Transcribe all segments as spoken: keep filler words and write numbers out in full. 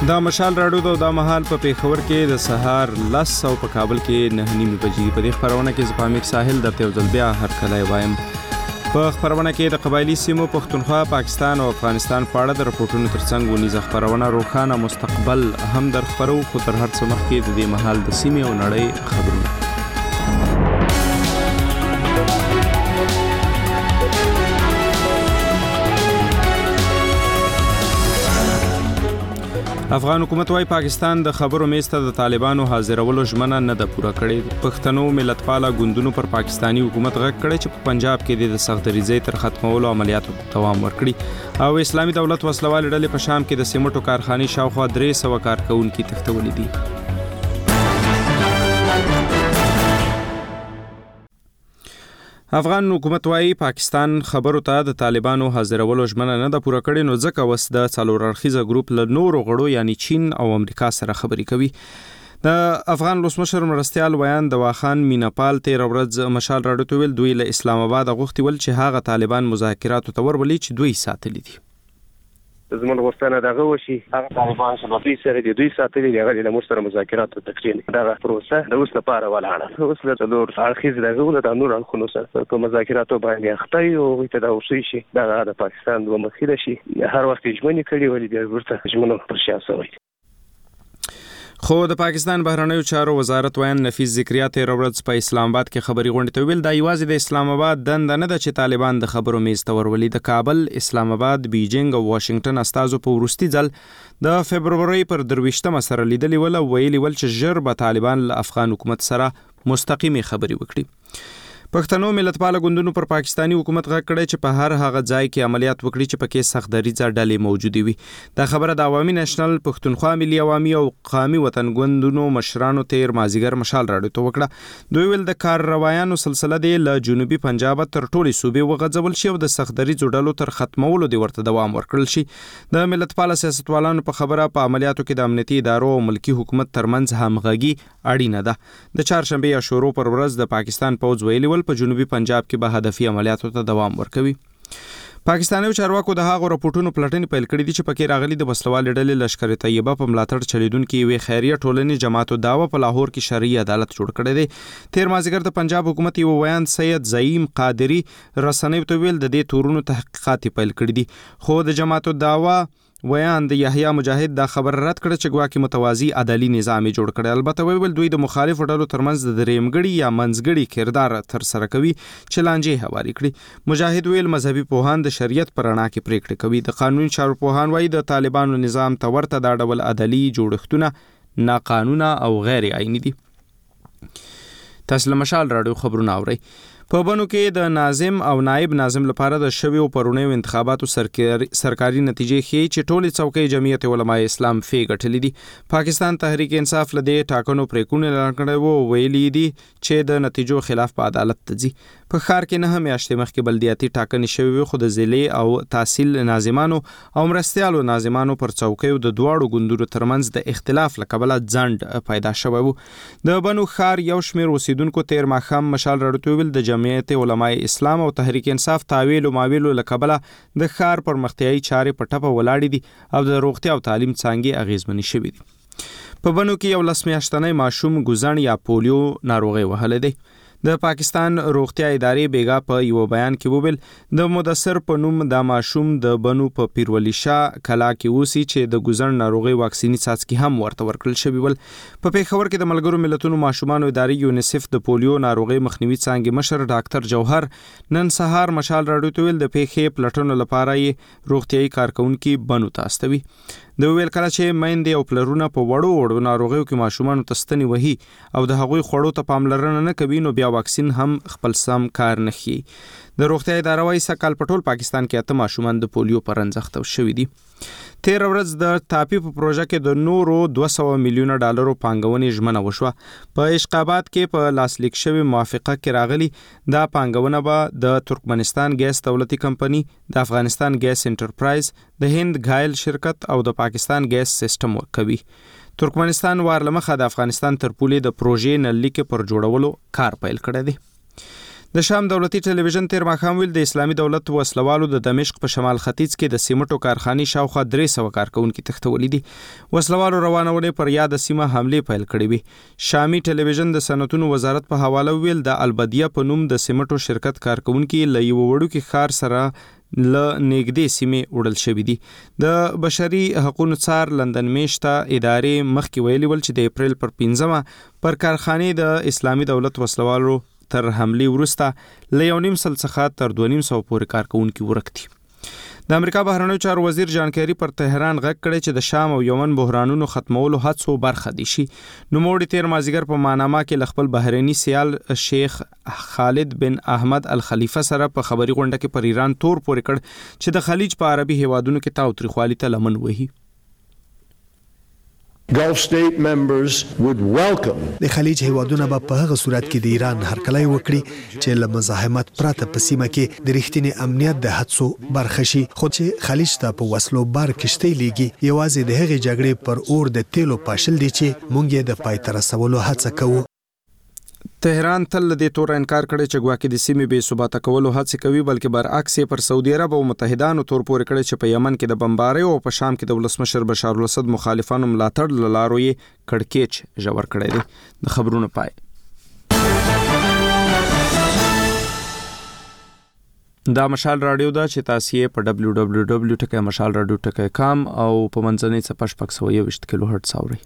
دا مشال راډیو دا مهال په پیښور کې د سهار لس او په کابل کې نه نیمه بجې په دې خبرونه کې زپامک ساحل د تیوزل بیا هر کله وایم په خبرونه کې د قبایلی سیمو پښتونخوا پاکستان او افغانستان په اړه د راپورټونو ترڅنګ ونیزه خبرونه روښانه مستقبل هم در خبرو خو تر هر څه مخکې د دې مهال د سیمې او نړۍ خبرونه افغان حکومت وايي پاکستان د خبرو میسته د طالبانو حاضرولو ژمنه نه ده پوره کړې. پښتنو ملتپاله ګوندونو پر پاکستانی حکومت غږ کړی چې په پنجاب کې د سختدریزۍ تر ختمولو عملیاتو دوام ورکړي او اسلامي دولت وسلوالې ډلې په شام کې د سیمټو کارخانې شاوخوا درې سوه کارکونکي تښتولي دي. افغان حکومت وايي پاکستان خبرو ته د طالبانو حاضرولو ژمنه نه ده پوره کړې، نو ځکه اوس د څلور اړخیزه ګروپ له نورو غړو یعنی چین او امریکا سره خبرې کوي. د افغان ولسمشر مرستیال ویان د واخان میناپال تیر ورځ مشال راډیو ته ویل دوی له اسلام آباد غوښتي ول چې هغه طالبان مذاکراتو ته ورولي چې دوی ساتلي دي. زموږ غوښتنه دغه وشي هغه طالبان چې دوی سره دي دوی ساتلي دي هغه له موږ سره مذاکرات او تکرین دغه پروسه د اوس لپاره ولاړه اوس له نور اړخیز دغه ول د نور اړخونو سره په مذاکراتو باندې اخته او ته دا وشي شي دغه د پاکستان دوه مخې شي هر وخت ژمنې کړي ولې بیا ورته ژمنه پر شاسوي. خو د پاکستان بهرنیو چارو وزارت ویان نفیس ذکریا تیر ورځ په اسلام آباد کې خبري غونډه ته ویل دا یوازې د اسلام آباد دنده نه ده چې طالبان د خبرو میز ته ورولي. د کابل، اسلام آباد، بیجینګ او واشنگټن استازو په وروستي ځل د فبروري پر درویشتمه سره لیدلي ول او ویلي ول چې ژر به طالبان له افغان حکومت سره مستقیمي خبري وکړي. پښتنو ملتپاله ګوندونو پر پاکستانی حکومت غږ کړی چې په هر هغه ځای کې عملیات وکړي چې پکې سختدریځه ډلې موجودې وي. دا خبره د عوامي نېشنل پښتونخوا ملي عوامي او قومي وطن ګوندونو مشرانو تیر مازیګر مشال راډیو ته وکړه. دوی ویل د کار روایانو سلسله دی له جنوبي پنجاب تر ټولې صوبې وغځول شي او د سختدریځو ډلو تر ختمولو دی ورته دوام ورکړل شي. د ملتپاله سیاستوالانو په خبره په عملیاتو کې د امنیتي ادارو او ملکی حکومت ترمنځ همغږي اړینه ده. د چهارشنبه یا شورو پر ورځ د پاکستان پوځ ویلي ول په جنوبي پنجاب کې به هدفي عملیاتو ته دوام ورکوي. پاکستاني چارواکو د هغو راپورټونو پلټنې پیل کړې دي چې پکې راغلي د وسلوالې ډلې لشکر طیبه په ملاتړ چلیدونکې یوې خیریه ټولنې جماعت الدعوه په لاهور کې شرعي عدالت جوړ کړی دی. تیر مازیګر د پنجاب حکومت یو ویان سید زعیم قادری رسنیو ته ویل د دې تورونو تحقیقات پیل کړي دي، خو د جماعت الدعوه ویان د یحیی مجاهد دا خبر رد کړ چې ګواکې متوازی عدالي نظام جوړ کړي. البته ویل دوی د مخالفو ډلو ترمنځ د دریمګړي یا منځګړي کردار تر سره کوي چې لانجې هواري کړي. مجاهد ویل مذهبي پوهان د شریعت پر رڼا کې پریکړه کوي. د قانوني چارو پوهان وایي د طالبانو نظام ته ورته دا ډول عدالي جوړښتونه ناقانونه او غیر عیني دي. تاسو له مشال راډیو خبرونه اورئ. په بنو کې د ناظم او نائب ناظم لپاره د شویو پرونیو انتخاباتو سرکاري سرکاري نتیجې ښیي چې ټولې څوکۍ جمعیت علماء اسلام فی ګټلې دي. پاکستان تحریک انصاف له دې ټاکنو پریکړه اعلان کړې وو ویلي دي چې د نتیجو خلاف په عدالت ته ځي. په ښار کې نه میاشتې مخکې بلدیاتي ټاکنې شوې خو د ضلعي او تحصیل ناظمانو او مرستیالو ناظمانو پر څوکیو د دواړو ګوندونو ترمنځ د اختلاف له کبله ځنډ پیدا شوی وو. د بنو ښار یو شمېر اوسیدونکو تیر ماښام مشال راډیو ویل د جمعیت علماء اسلام او تحریک انصاف تاویل او ماویلو له کبله د ښار پرمختیایي چارې په ټپه ولاړې دي او د روغتیا او تعلیم څانګې اغیزمنې شوې دي. په بنو کې یو لس میاشتنی ماشوم ګوزڼ یا پولیو ناروغي وهلی دی. د پاکستان روغتیا ادارې بیګا په یو بیان کې وویل د مدثر په نوم د ماشوم د بنو په پیرولی شاه کلا کې اوسي چې د ګوزڼ ناروغي واکسینی څاڅکي هم ورته ورکړل شوی ول. په پیښور کې د ملګرو ملتونو ماشومانو ادارې یونیسف د پولیو ناروغي مخنیوي څانګې مشر ډاکټر جوهر نن سهار مشال راډیو ته ویل د پیښې پلټنو لپاره یې روغتیايي کارکونکي بنو ته استوي. د ویل کله چې میندې او پلرونه په وړو وړو ناروغیو کې ماشومانو ته ستنې وهي او د هغوی خوړو ته پاملرنه نه کوي نو بیا واکسین هم خپل سم کار نه ښیي. د روغتیا اداره وايي سږ کال په ټول پاکستان کې اته ماشومان د پولیو په رنځ اخته شوي دي. تیر ورځ د تاپی په پروژه کې د نورو دوه سوه میلیونه ډالرو پانګونې ژمنه وشوه. په اشقابات کې په لاسلیک شوې موافقه کې راغلي دا پانګونه به د ترکمنستان ګیس دولتي کمپنی، د افغانستان ګیس انټرپرایز، د هند غایل شرکت او د پاکستان ګیس سیستم کوي. ترکمنستان وارلمخه د افغانستان تر پولې د پروژې نلیک پر جوړولو کار پیل کړی دی. د شام دولتي ټلویزیون تیر ماښام ویل د اسلامي دولت وسلوالو د دمشق په شمال ختیځ کې د سیمټو کارخانې شاوخوا درې سوه کارکونکي تښتولي دي. وسلوالو روانولې پر یاده سیمه حملې پیل کړې وي. شامي ټلویزیون د صنعتونو وزارت په حواله ویل د البدیه په نوم د سیمټو شرکت کارکونکي له یوه وړوکي ښار سره له نږدې سیمې وړل شوي دي. د بشري حقوقو څار لندن میشته ادارې مخکې ویلي ول چې د اپریل پر پنځمه پر کارخانې د اسلامي دولت وسلوالو تر حملې وروسته له یو نیم سل څخه تر دوه نیم سوه پورې کارکونکي ورک دي. د امریکا بهرنیو چارو وزیر جان کیری پر تهران غږ کړی چې د شام او یمن بحرانونو ختمولو هڅو برخه دي شي. نوموړي تیر مازدیګر په ماناما کې له خپل بهرني سیال شیخ خالد بن احمد الخلیفه سره په خبري غونډه کې پر ایران تور پورې کړ چې د خلیج په عربي هیوادونو کې تاوتریخوالي ته لمن وهي. Gulf state members would welcome د خلیج هیوادونه به په هغه صورت کې د ایران هرکلی وکړي چې له مزاحمت پرته په سیمه کې د رښتینې امنیت د هڅو برخه شي. خو چې خلیج ته په وسلو بار کشتۍ لیږي یوازې د هغې جګړې پر اور د تیلو پاشل دي چې موږ یې د پای ته رسولو هڅه کوو. تهران تل له دې توره انکار کړی چې ګواکې د سیمې بې ثباته کولو هڅې کوي، بلکې برعکس یې پر سعودي عرب او متحدانو تور پورې کړی چې په یمن کې د بمباریو او په شام کې د ولسمشر بشار الاسد مخالفانو ملاتړ له لارو یې کړکېچ ژور کړی دی. د خبرونو پای. دا مشال رادیو ده چې تاسو یې په ډبلیو ډبلیو ډبلیو ټکی مشال رادیو ټکی کام او په منځنۍ څپه شپږ سوه یوویشت کیلو هرټز اورئ.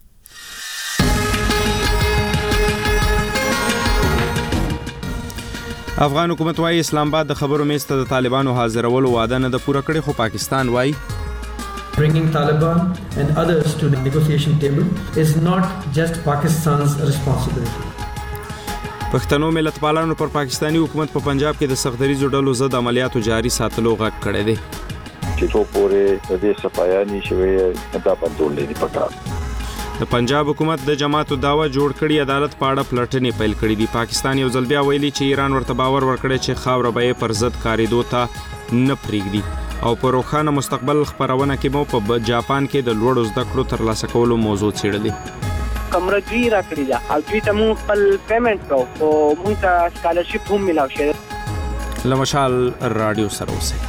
افغان حکومت وايي اسلام آباد د خبرو میز ته د طالبانو حاضرولو وعده نه ده پوره کړې، خو پاکستان وايي Bringing Taliban and others to the negotiation table is not just Pakistan's responsibility. پښتنو ملتپالانو پر پاکستانی حکومت په پنجاب کې د سختدریزو ډلو ضد عملیاتو جاري ساتلو غږ کړی دی. چې څو پورې د دې صفایاني شوی دا بندول دي پکار. د پنجاب حکومت د جماعتو داوا جوړ کړي عدالت په اړه پلټنې پیل کړي دي. پاکستان یو ځل بیا ویلي چې ایران ورته باور ورکړي چې خاوره به یې پر ضد کاریدو ته نه پرېږدي او په روښانه مستقبل خپرونه کې مو په جاپان کې د لوړو زده کړو ترلاسه کولو موضوع څېړلې. کمره دوی راکړي ده او دوی ته مونږ خپل پیمنټ کوو او مونږ ته سکالرشپ هم میلاو شوی. له مشال راډیو سره اوسئ.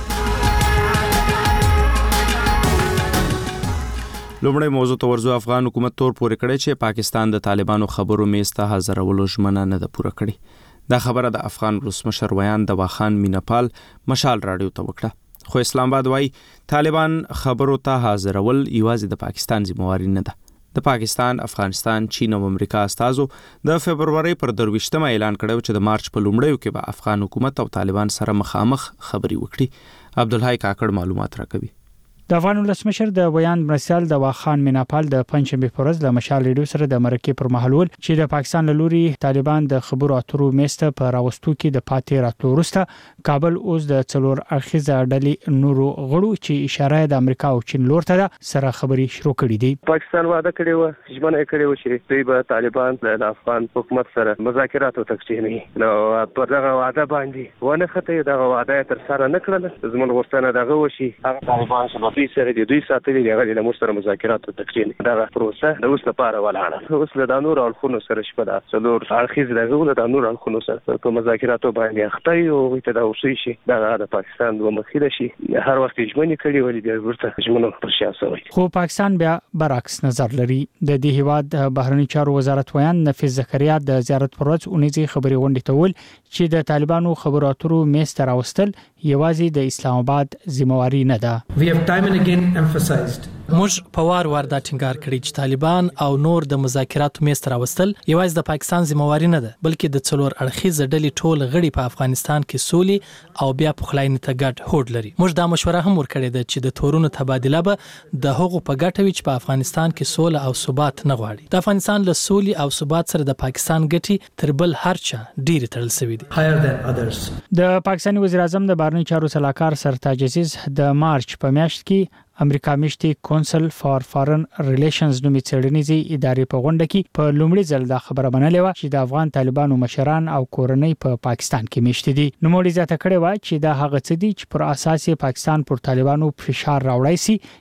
لومړی موضوع ته ورځو. افغان حکومت تور پورې کړی چې پاکستان د طالبانو خبرو میز ته حاضرولو ژمنه نه ده پوره کړې. دا خبره د افغان ولسمشر ویان د واخان مینپال مشال راډیو ته وکړه. خو اسلام آباد وايي طالبان خبرو ته حاضرول یوازې د پاکستان ذمہواری نه ده. د پاکستان، افغانستان، چین او امریکا استازو د فبروري پر درویشتمه اعلان کړو چې د مارچ په لومړیو کې به افغان حکومت او طالبان سره مخامخ خبري وکړي. عبدالحی کاکړ معلومات راکوي. د افغان ولسمشر د بیان مرسل د واخان میناپال د پنځمې پر ورځ له مشال ریډیو سره د مرکې پر مهال ول چې د پاکستان له لوري طالبان د خبرو اترو میسته په راوستو کې د پاتې راتلو وروسته کابل اوس د څلور اړخیزه ډلې نورو غړو چې اشاره د امریکا او چین لور ته سره خبري شروع کړې دي. پاکستان وعده کړی و ژمنه کړې و چې دوی به طالبان د افغان حکومت سره مذاکرات وکړي. نو پر دغه وعده باندې ونه خته دغه وعده تر سره نه کړل. زموږ غوښتنه دغه وشي هغه طالبان چې دوی سره د دوی ساتلي دی هغه د مستر مذاکرات وکړي. دغه پروسه د اوس لپاره ولاړه. اوس له د نور اړخونو سره شپه د څلور اړخیز دغه له د نور اړخونو سره په مذاکراتو باندې اخته یو ته دا وشي شي دغه د پاکستان دوه مخې شي هر وخت ژمنې کړي ولې د ورته ژمنو پر شاسوي. خو پاکستان بیا برعکس نظر لري. د دې هیواد بهرنی چارو وزارت ویان نفیس زکریا د زیارت پر ورځ اونیزي خبري غونډه ته ول چې د طالبانو خبرو اترو میز ته راوستل یوازې د اسلام آباد ذمہواری نه ده. We have time and again emphasized موږ په وار وار دا ټینګار کړی چې طالبان او نور د مذاکراتو میز ته راوستل یوازې د پاکستان ذمہواری نه ده، بلکې د څلور اړخیزه ډلې ټول غړي په افغانستان کې سولې او بیا پخلاینې ته ګډ هوډ لري. موږ دا مشوره هم ورکړې ده چې د تورونو تبادله به د هغو په ګټه وي چې په افغانستان کې سوله او ثبات نه غواړي. د افغانستان له سولې او ثبات سره د پاکستان ګټې تر بل هر چا ډېرې تړل شوې دي. higher than others. د پاکستاني وزیر اعظم د بهرنی چارو سلاکار سرتاج عزیز د مارچ په میاشت کې امریکا میشتي کونسل فار فارن ریلیشنز نومي څېړنیزې ادارې په غونډه کې په لومړي ځل دا خبره منلې و چې د افغان طالبانو مشران او کورنۍ په پاکستان کې میشتي دي. نو مولي زیاته کړې و چې دا هغه څه دي چې پر اساس پاکستان پر طالبانو فشار راوړی سي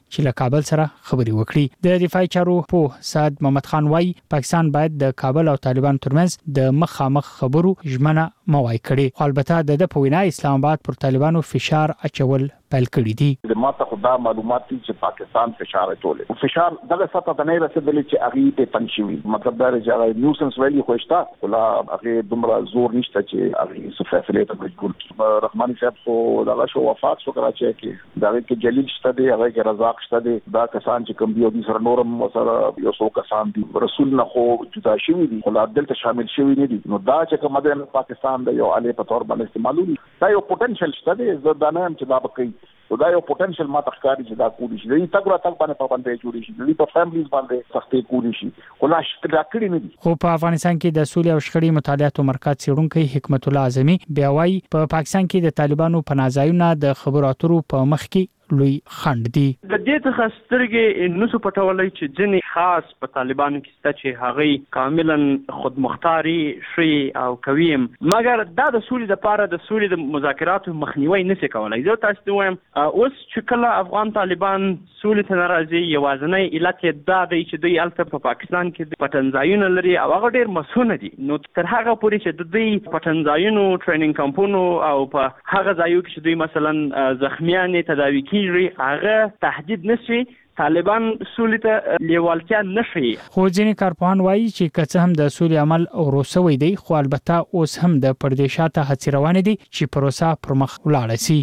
چې له کابل سره خبري وکړي. د دفاعي چارو په سعد محمد خان وايي پاکستان باید د کابل او طالبان ترمنځ د مخامخ خبرو ژمنه موای کړي. خو البته د په وینا اسلام آباد پر طالبانو فشار اچول پیل کړی دي. د ماته خدا معلومات چې پاکستان فشار اچول فشار دغه سطح ته نه رسیدلی چې هغه ته پنځوي مطلب دا چې نیوسنس ویلی خوښتا ولا هغه دومره زور نشته چې هغه څه فیصله ته مجبور کی. رحماني صاحب خو دغه شو وفات شو کراچي کې دا کې جلیل شته دی هغه کې رزاق شته دی دا کسان چې کوم دی او سره نورم سره یو څو کسان دي رسول نه خو جدا شوی دي خو دلته شامل شوی نه دي نو دا چې کوم د پاکستان د یو علي په تور باندې استعمالوي دا یو پوتنشل شته دی زردانه هم چې دا بقي دا یو پوتنشل ما تخکاری چې دا کولی شي د تګ را تګ باندې په باندې جوړی شي د په فیملیز باندې سختي کولی شي خو لا شته کړی نه دي. خو په افغانستان کې د سولې او شخړې مطالعاتو مرکز څېړونکی حکمت الله اعظمي بیا وايي په پاکستان کې د طالبانو پناهځایونه د خبرو اترو په مخ کې لوی خند دي. د دې څخه سترګې نسو پټولای چې ځنې خاص په طالبانو کې ست چې هغه کاملا خودمختاري شي او کوي مګر دا د سولې لپاره د سولې د مذاکراتو مخنیوي نشي کولای. زه تاسو ته وایم اوس چې کله افغان طالبان سولې ته ناراضي یوازنی علت دا دی چې دوی الته په پاکستان کې د پټنځایونو لري او هغه ډیر مسونه دي. نو تر هغه پورې چې د دوی پټنځایونو ټریننګ کمپونو او په هغه ځایو کې چې دوی مثلا زخمیان تداوي هغه تهدید نشي طالبان سولې ته لیوالتیا نشي. خو ځینې کارپوهان وایي چې که هم د سولې عمل وروسوي دی خو البته اوس هم د پردیشاته هڅې روانې دي چې پروسه پر مخ ولاړه شي.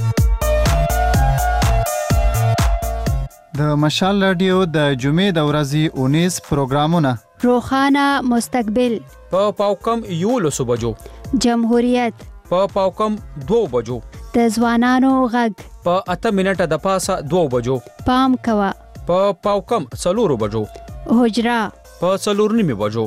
د مشال رادیو د جمعې د ورځې اونیز پروګرامونه روخانه مستقبل په پاوکم یولسو بجو جمهوریت په پاوکم دو بجو د ځوانانو غږ په اته منټه د پاسه دو بجو پام کوا په پاوکم څلورو بجو حجرا په څلور نیمه بجو.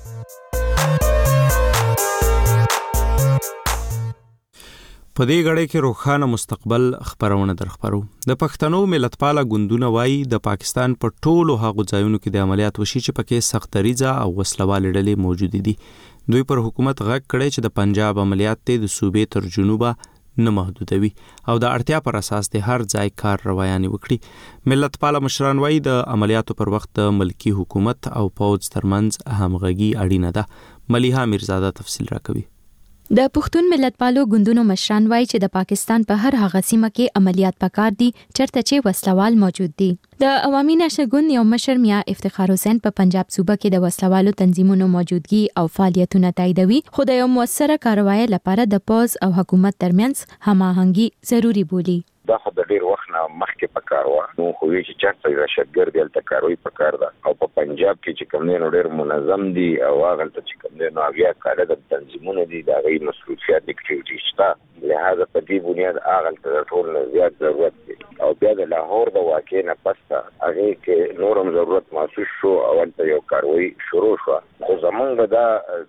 په دې غړې کې روښانه مستقبل خبرونه درخبرو. د پښتنو ملتپاله ګوندونه وایي د پاکستان په ټولو هغو ځایونو کې د عملیات وشي چې پکې سختریزه او وسلوالې ډلې موجود دي. دوی پر حکومت غږ کړی چې د پنجاب عملیات ته د صوبې تر جنوبه نه محدودوي او د اړتیا پر اساس د هر ځای کار روایانه وکړي. ملتپاله مشران وایي د عملیاتو پر وخت د ملکی حکومت او پوځ ترمنځ همغږي اړینه ده. ملیحه میرزاده تفصیل راکوي. د پښتون ملتپالو ګوندونو مشران وایي چې د پاکستان په هر هغه سیمه کې عملیات پکار دي چرته چې وسلوال موجود دي. د عوامي نشر ګوند یو مشر میا افتخار حسین په پنجاب صوبه کې د وسلوالو تنظیمونو موجودګي او فعالیتونه تاییدوي خو د یو موثره کاروایی لپاره د پوز او حکومت ترمنځ هماهنګي ضروری بولي. دا خو د ډیر وخت نه مخکې پکار و نو خو وی چې چاته راشدګر دی الته کاروي پکار ده او په پنجاب کې چې کوم نه ډیر منظم دي او هغه ته چې کوم نه بیا کار د تنظیمونو دي دا غي مسؤلیت اکټیویټی شته لہذا په دې بنیاد هغه ته ټول زیات ضرورت دی او بیا د لاهور د واقع نه پسته هغه کې نورم ضرورت محسوس شو او الته یو کاروي شروع شو خو زمونږ دا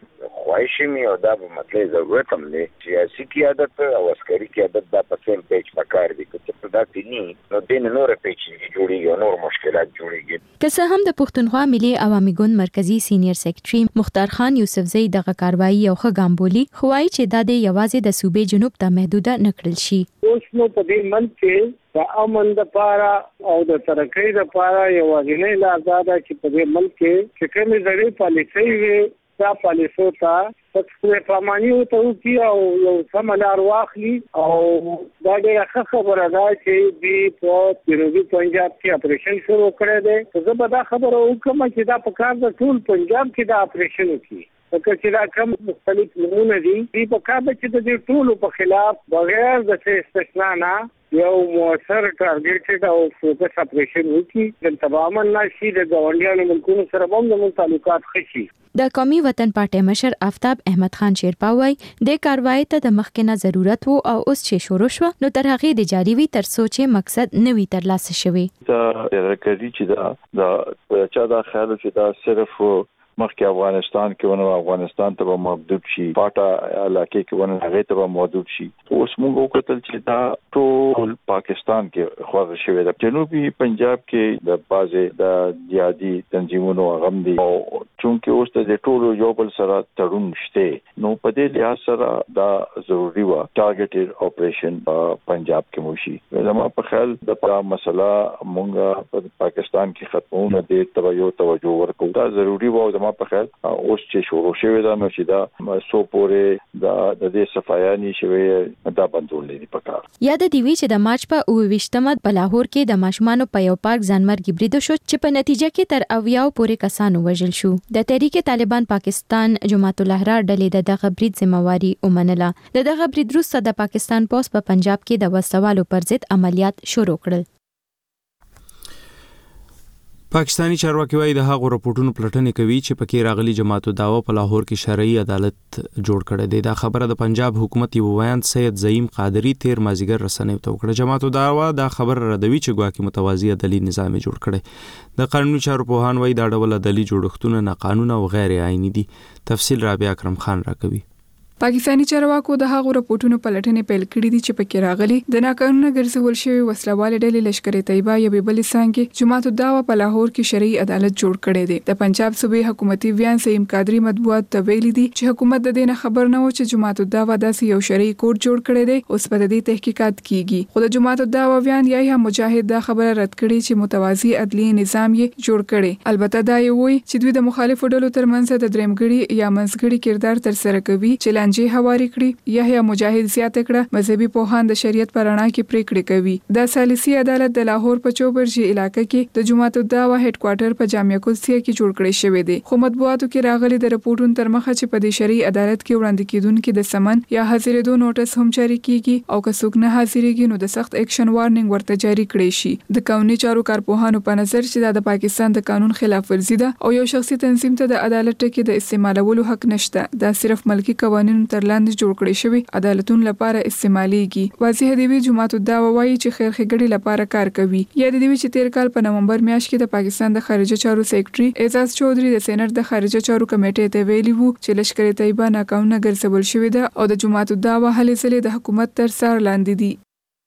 خواهش می او دا په مطلب ضرورت هم دی سیاسي قیادت او عسکري قیادت دا په سیم پیج پکار دي چې دا دیني نو دین نور پیج جوړیږي او نور مشکلات جوړیږي. که څه هم د پښتونخوا ملي عوامي ګوند مرکزی سینیئر سیکریټري مختار خان یوسفزئی دغه کاروایی یو ښه ګام بولي خو وايي چې دا د یوازې د صوبې جنوب ته محدوده نکړل شي. اوس نو په دې منځ کې د امن لپاره او د ترقۍ لپاره یو ځینې لازمه چې په دې ملک کې چې کومې ځړې پالیسۍ وي دا پالیسو ته پښتو پامانی او ته او یو سملار واخلي او دا ډېره ښه خبره ده چې دې په جنوبي پنجاب کې اپریشن شروع کړی دی. زه به دا خبره وکړم چې دا په کار د ټول پنجاب کې دا اپریشن وکړي که چې دا کوم مختلف نمونه دي دې په کار چې د دې ټولو په خلاف بغیر د استثنا نه یو موثر ټارګټډ او فوکس اپریشن وکړي د تمام نشي د ګاونډیانو ملکونو سره هم د تعلقات ښه شي. د قومي وطن پارټي مشر آفتاب احمد خان شیرپاوی د کاروایی ته د مخکنه ضرورت وو او اوس چې شروع شو نو تر هغه د جاری وی تر سوچې مقصد نوي ترلاسه شوی. دا راکړي چې دا دا چا دا خیال چې دا صرف مخکې افغانستان کې ونه افغانستان ته محدود شي پاټا علاقې کې ونه هغه ته محدود شي اوس موږ وکړل چې دا ټول پاکستان کې خو شوی د جنوبي پنجاب کې د بازه د جهادي تنظیمونو غم دي او چونکه اوس د ټولو یو بل سره تړون شته نو په دې لحاظ سره دا ضروری و ټارګټډ اپریشن په پنجاب کې موشي زموږ په خیال د پرا مسله مونږه په پاکستان کې ختمونه دي توجه توجه ورکو دا ضروری و زموږ په خیال اوس چې شروع شوی دا نو چې دا سو پورې دا د دې صفایانی شوی دا بندول دي پکار یاد دی وی چې د مارچ په اوویشتمه په لاهور کې د ماشومانو په یو پارک ځانمرګي برید شو چې په نتیجه کې تر اویاو پورې کسانو وژل شو د تحریک طالبان پاکستان جماعت الاحرار ډلې د دغه برید ذمہواری ومنله د دغه برید وروسته د پاکستان پولیس په پنجاب کې د وسوالو پر ضد عملیات شروع کړل پاکستانی چارواکي وايي د هغو راپورټونو پلټنې کوي چې پکې راغلي جماعت الدعوه په لاهور کې شرعي عدالت جوړ کړی دی دا خبره د پنجاب حکومت یو ویان سید زعیم قادری تیر مازیګر رسنیو ته وکړه جماعت الدعوه دا خبر ردوي چې ګواکې متوازی عدالي نظام جوړ کړي د قانوني چارو پوهان وايي دا ډول عدالي جوړښتونه ناقانونه او غیر آئینی دي تفصیل رابعه اکرم خان راکوي پاکستانی چارواکو د هغو راپورټونو پلټنې پیل کړې دي چې پکې راغلي د ناقانونه ګرځول شوی وسلواله ډلې لشکر طیبه یو بلې څنګه جماعت الدعوه په لاهور کې شرعي عدالت جوړ کړی دی د پنجاب صوبې حکومتي ویان سیم قادری مطبوعات ته ویلي دي چې حکومت د دې نه خبر نه و چې جماعت الدعوه داسې یو شرعي کورټ جوړ کړی دی اوس په دې تحقیقات کیږي خو د جماعت الدعوه ویان یا هم مجاهد دا خبره رد کړي چې متوازی عدلی نظام یې جوړ کړي البته دا یو وایي چې دوی د مخالفو ډلو ترمنځ د درېمګړي یا منځګړي کردار تر سره کوي چې لانجې هواري کړي یحیی مجاهد زیاته کړه مذهبي پوهان د شریعت پر رڼا کې پریکړې کوي د ثالثي عدالت د لاهور په چوبرجي علاقې کې د جماعت الدعوه هډ کوارټر په جامعه قدسیه کې جوړ کړی شوی دی خو مطبوعاتو کې راغلي د رپورټونو تر مخه چې په دې شرعي عدالت کې وړاندې کیدونکو د سمن یا حاضرېدو نوټس هم جاری کیږي او که څوک نه حاضرېږي نو د سخت اکشن وارنینګ ورته جاری کړی شي د قانوني چارو کارپوهانو په نظر چې د پاکستان د قانون خلاف ورزي ده او یو شخصي تنظیم ته د عدالت کې د استعمالولو حق نشته دا صرف ملکی قوانینو تر لاندې جوړ کړی شوی عدالتونو لپاره استعماليږي واضح دی وی جماعت الدعوه وايي چې خیر ښېګړې لپاره کار کوي یا د دې چې تیر کال په نومبر میاشت کې د پاکستان د خارجه چارو سیکریټري اعزاز چودري د سېنات د خارجه چارو کمیټې ته ویلي وو چې لشکر طیبه ناقانونه ګرځول شوې ده او د جماعت الدعوه هلې ځلې د حکومت تر سر لاندې دي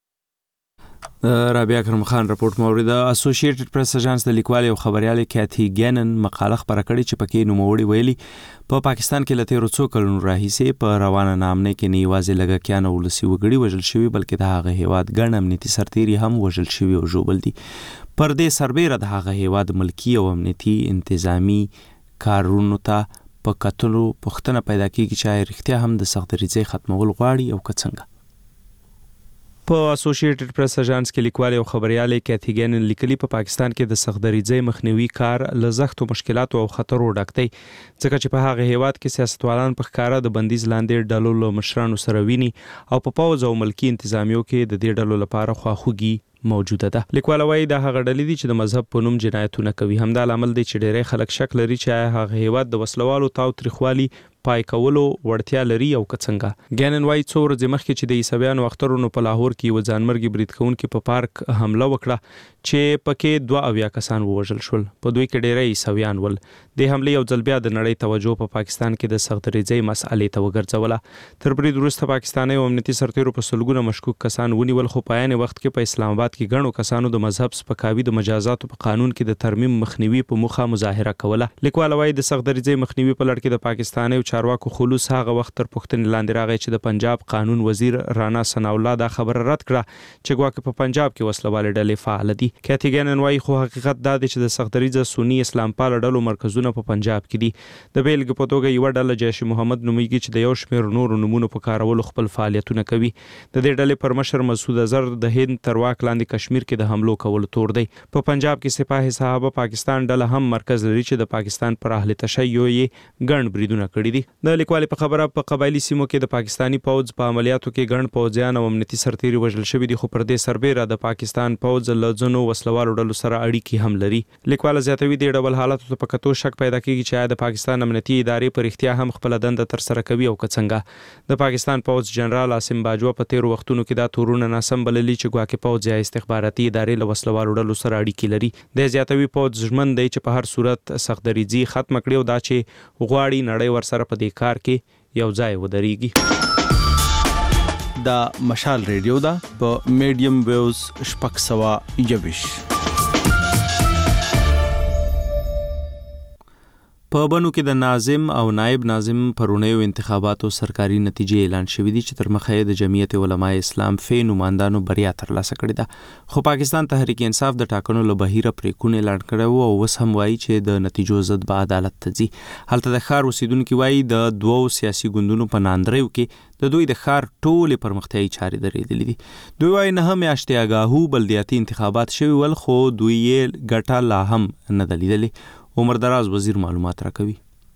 رابعه اکرم خان رپورټ مورید اسوسییټډ پریس اژانس د لیکوال او خبريال کیتھی ګینن مقاله خبره کړې چې پکې نوموړي ویلي په پاکستان کې لته رڅو کلونو راهیسه په روانه نامنه کې نیوازې لګکیان او لسی وګړي وژل شوی بلکې د هغه هیواد ګڼ امنیتي سرتیري هم وژل شوی او جوړبل دي پر دې سربېره د هغه هیواد ملکی او امنیتي انتظامی کارونو ته په کتلو پښتنه پیدا کیږي چې رښتیا هم د سختريځي ختمول غواړي او کڅنګ په اسوسییټډ پریس اژانس کې لیکوال او خبريال کیتھی ګینن لیکلي په پاکستان کې د سختريځي مخنیوي کار لزخت او مشکلات او خطرو ډکټي ځکه چې په هغه هیواد کې سیاستوالان په ښکارا د بندیز لاندې ډلو له مشرانو سره ویني او په پاوځ او ملکی انتظامیو کې د دې ډلو لپاره خواخوږي موجوده ده لیکوال وايي د هغه ډلې دي چې د مذهب په نوم جنایتونه کوي همدا عامل دی چې ډېری خلک شک لري چې هغه هیواد د وسلوالو تاو تریخوالي پای کولو وړتیا لري او کڅنګا ګینن وايي څو ورځې مخکې چې د عیسویانو اخترونو په لاهور کې و ځانمرګي برید کوونکي په پارک حمله وکړه چې پکې دوه اویا کسان ووژل شول په دوی کې ډېری عیسویان ول د حمله یو ځل بیا د نړۍ توجه په پاکستان کې د سختريځي مسالې ته وګرځوله تر برید وروسته پاکستاني او امنیتي سرتیرو په سلګونه مشکوک کسان ونیول خو په عین وخت کې په اسلام آباد کې ګڼو کسانو د مذهب سپکاوي د مجازاتو په قانون کې د ترمیم مخنیوي په مخه مظاهره کوله لیکوال وايي د سختريځي مخنیوي په لړ کې د پاکستاني او چارواکو خلوص هغه وخت تر پښتنې لاندې راغی چې د پنجاب قانون وزیر رانا ثنا الله دا خبر رد کړه چې ګواکې په پنجاب کې وسلواله ډلې فعال دي کیتھی ګینن وايي خو حقیقت دا دی چې د سختريځه سنی اسلام پال ډلو مرکزونه په پنجاب کې دي د بیلګې په توګه یو ډله جیش محمد نومیږي چې د یو شمېر نور نمونه په کارولو خپل فعالیتونه کوي د دې ډلې پر مشر مسعود اظهر د هند تر واک لاندې کشمیر کې د حملو کولو تور دی په پنجاب کې سپاه صحابه پاکستان ډله هم مرکز لري چې د پاکستان پر اهل تشیع یې ګڼ بریدونه کړي دي د لیکوال په خبره په قبایلی سیمو کې د پاکستانی پوځ په عملیاتو کې ګڼ پوځیان او امنیتي سرتیري وژل شوي دي خو پر دې سربېره د پاکستان پوځ له ځینو وسلوالو ډلو سره اړیکې هم لري لیکوال زیاتوي د ډول حالاتو ته په کتو شک شک پیدا کیږي چې د پاکستان امنیتي ادارې په اړتیا هم خپل دنده تر سره کوي او کڅنګه د پاکستان پوز جنرال عاصم باجوا په تیر وختونو کې دا تورونه ناسم بللي چې ګواکې پوز یا استخباراتي ادارې له وسلوالو ډلو سره اړیکې لري. د زیاتوي پوز ژمن دی چې په هر صورت سخت دریځي ختم کړي او دا چې غواړي نړۍ ورسره په دې کار کې یو ځای ودرېږي. دا مشال ریډیو دا په میډیم ویوز شپږ سوه یوویش. په بنو کې د ناظم او نائب ناظم پرونیو انتخاباتو سرکاري نتیجې اعلان شوې دي چې تر مخه د جمعیت علماء اسلام فی نمائندانو بریا ترلاسه کړې ده. خو پاکستان تحریک انصاف د ټاکنو له بهیره پریکون اعلان کړی او اوس هم وایي چې د نتیجو ضد به عدالت ته ځي. هلته د ښار اوسیدونکي وایي د دوو سیاسي ګوندونو په ناندریو کې د دوی د ښار ټولې پرمختیایي چارې درېدلې دي. دوی وایي نه هم میاشتې اګاهو بلدیاتي انتخابات شوي ول خو دوی یې ګټه لا هم نه ده لیدلې. عمر دراز وزیر معلومات راکوي.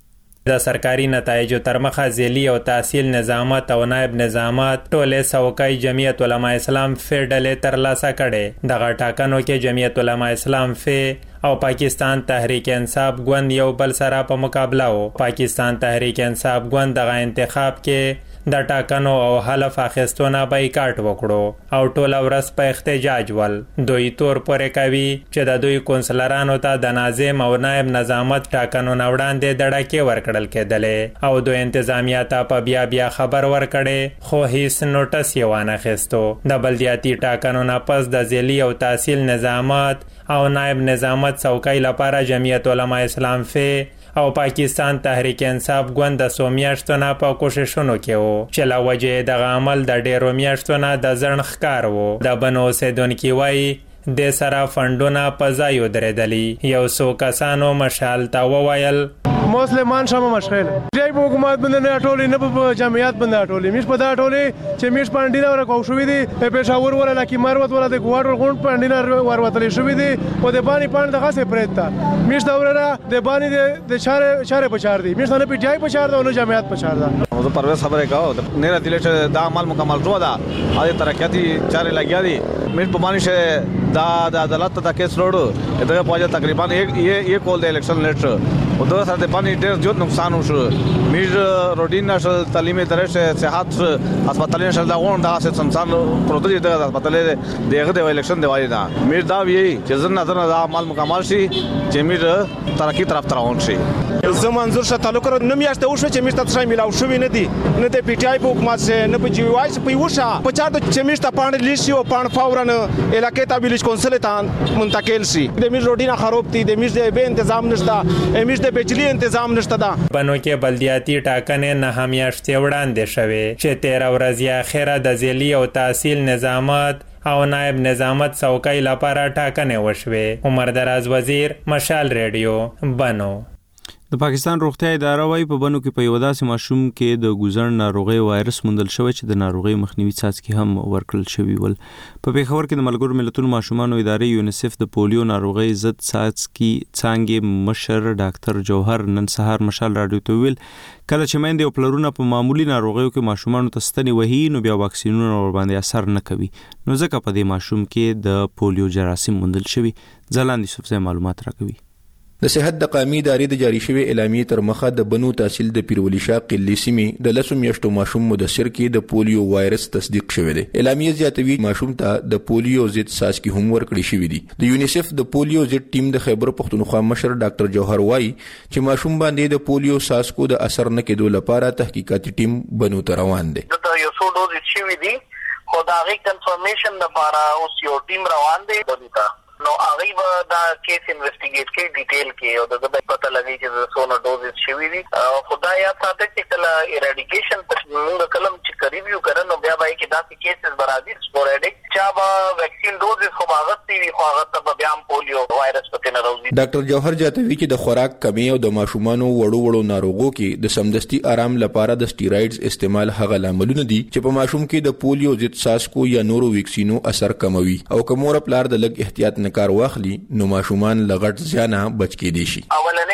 د سرکاري نتایجو تر مخه ذیلی او تحصیل نظامت او نائب نظامت ټولې سوکای جمعیت علماء اسلام فی ډلې ترلاسه کړي. دغه ټاکنو کې جمعیت علماء اسلام فی او پاکستان تحریک انصاف ګوند یو بل سره په مقابله وو. پاکستان تحریک انصاف ګوند دغه انتخاب کې د ټاکنو او حلف اخیستونه بایکاټ وکړو او ټوله ورځ په احتجاج ول. دوی تور پورې کوي چې د دوی کونسلرانو ته د ناظم او نائب نظامت ټاکنو نه وړاندې دړکې ورکړل کېدلې او دوی انتظامیه ته په بیا بیا خبر ورکړې خو هیڅ نوټس یې وانه اخیستو. د بلدیاتي ټاکنو نه پس د ذیلی او تحصیل نظامت او نائب نظامت څوکۍ لپاره جمعیت علماء اسلام فی او پاکستان تحریک انصاف ګوند د څو میاشتو نه په کوششونو کې وو چې له وجې دغه عمل د ډېرو میاشتو نه د ځنډ ښکار وو. د بنو اوسېدونکي وایي د سره فنډونه په ځای ودرېدلي. یو څو کسانو مشال ته وویل مسلمان شمه مشغل دی په حکومت باندې نه ټولې نه په جمعیت باندې ټولې میش په دا ټولې چې میش پاندینه ورکو شوې دي په پېښور ولا لکه مروت ولا د ګواډ غون پاندینه وروتلې شوې دي او د بانی پاند دغه څه پرېتا میش دا ورره د بانی د شهر شهر په چار دي میش نه پیټای په چار دا نو جمعیت په چار دا. موږ پرویز خبره کاو نه را دي چې دا عمل مکمل شو دا اې ترقیاتي چارې لګیا دي میش په باندې شه دا د عدالت ته کیس وروړو دغه پوجا تقریبا یک یک کول د الیکشن لیټر او دا سره د باندې ډېر زیات نقصان وشو. میز روډین نشل تعلیمي درشه صحت هسپتالونه نشل دا غون دا څه سنسان پروتوجي د هسپتالې دغه د الیکشن دی وایي دا میز دا وی چې زنه نظر دا عمل مکمل شي چې میز ترقی طرف ته روان شي. زه منظور شه تعلق کړو نو میاشته وشو چې میز ته ملاو شو نه دي نه د پی ټ آی په حکومت سره نه په جی وای سره په وشا په چا د چې میز ته پاند لیشي او پاند فورن علاقې ته ویلیج کونسل ته منتقل شي. د میز روډینا خراب دي د میز د به تنظیم نشته میز د بجلی تنظیم نشته. دا بنو کې بلدیاتي ټاکنې نه همیاشتې وړاندې شوې چې تیر ورځ اخره د ذیلی او تحصیل نظامت او نائب نظامت څوکۍ لپاره ټاکنې وشوې. عمر دراز وزیر مشال ریډیو بنو. د پاکستان روغتیا اداره وايي په بنو کې په یو داسې ماشوم کې د ګوزړ ناروغي وایرس موندل شوی چې د ناروغي مخنیوي څاڅکي هم ورکړل شوی ول. په پیښور کې د ملګرو ملتونو ماشومانو ادارې یونیسف د پولیو ناروغي ضد څاڅکي څانګې مشر ډاکټر جوهر نن سهار مشال راډیو ته ویل کله چې میندې او پلرونه په معمولی ناروغیو کې ماشومانو ته ستنې وهي نو بیا واکسینونه ور باندې اثر نه کوي نو ځکه په دې ماشوم کې د پولیو جراثیم موندل شوی. ځلاند یوسف زئی معلومات راکوي. د صحت د قومي ادارې د جاری شوی اعلامیې تر مخه د بنو تحصیل د پیرولي شاه قلی سیمې د لسو میاشتو ماشوم مدثر کې د پولیو وایرس تصدیق شوی دی. اعلامیې زیاتوي ماشوم ته د پولیو ضد څاڅکي هم ورکړي شوی دي. د یونیسف د پولیو ضد ټیم د خیبر پختونخوا مشر ډاکټر جوهر وایي چې ماشوم باندې د پولیو څاڅکو د اثر نه کېدو لپاره تحقیقاتي ټیم بنو ته روان دی. دا یو څو ډوز شوی دي خو دا غي کنفرمیشن لپاره اوس یو ټیم روان دی بنو نو هغه به دا کیس انویسټیګیټ کوي ډیټیل کې او دا به پته لګي چې څونه ډوزز شوی دي. خدای یا ساته چې کله ایراډیکیشن موږ کلم چې ریویو کړو نو بیا به کې دا کیسز برازي سپوریډک چا به ویکسین ډوزز خو باغتی وي خو هغه ته بیا پولیو وایرس پته نه راوځي. ډاکټر جوهر جاتوي چې د خوراک کمی او د ماشومانو وړو وړو ناروغو کې د سمدستي آرام لپاره د سټیرايډز استعمال هغه لاملونه دي چې په ماشوم کې د پولیو ضد څاڅکو یا نورو ویکسینو اثر کموي او کومور پلار د لګ احتیاط کار واخلي نو ماشومان لغټ زیانه بچ کې دي شي. اولنې خبره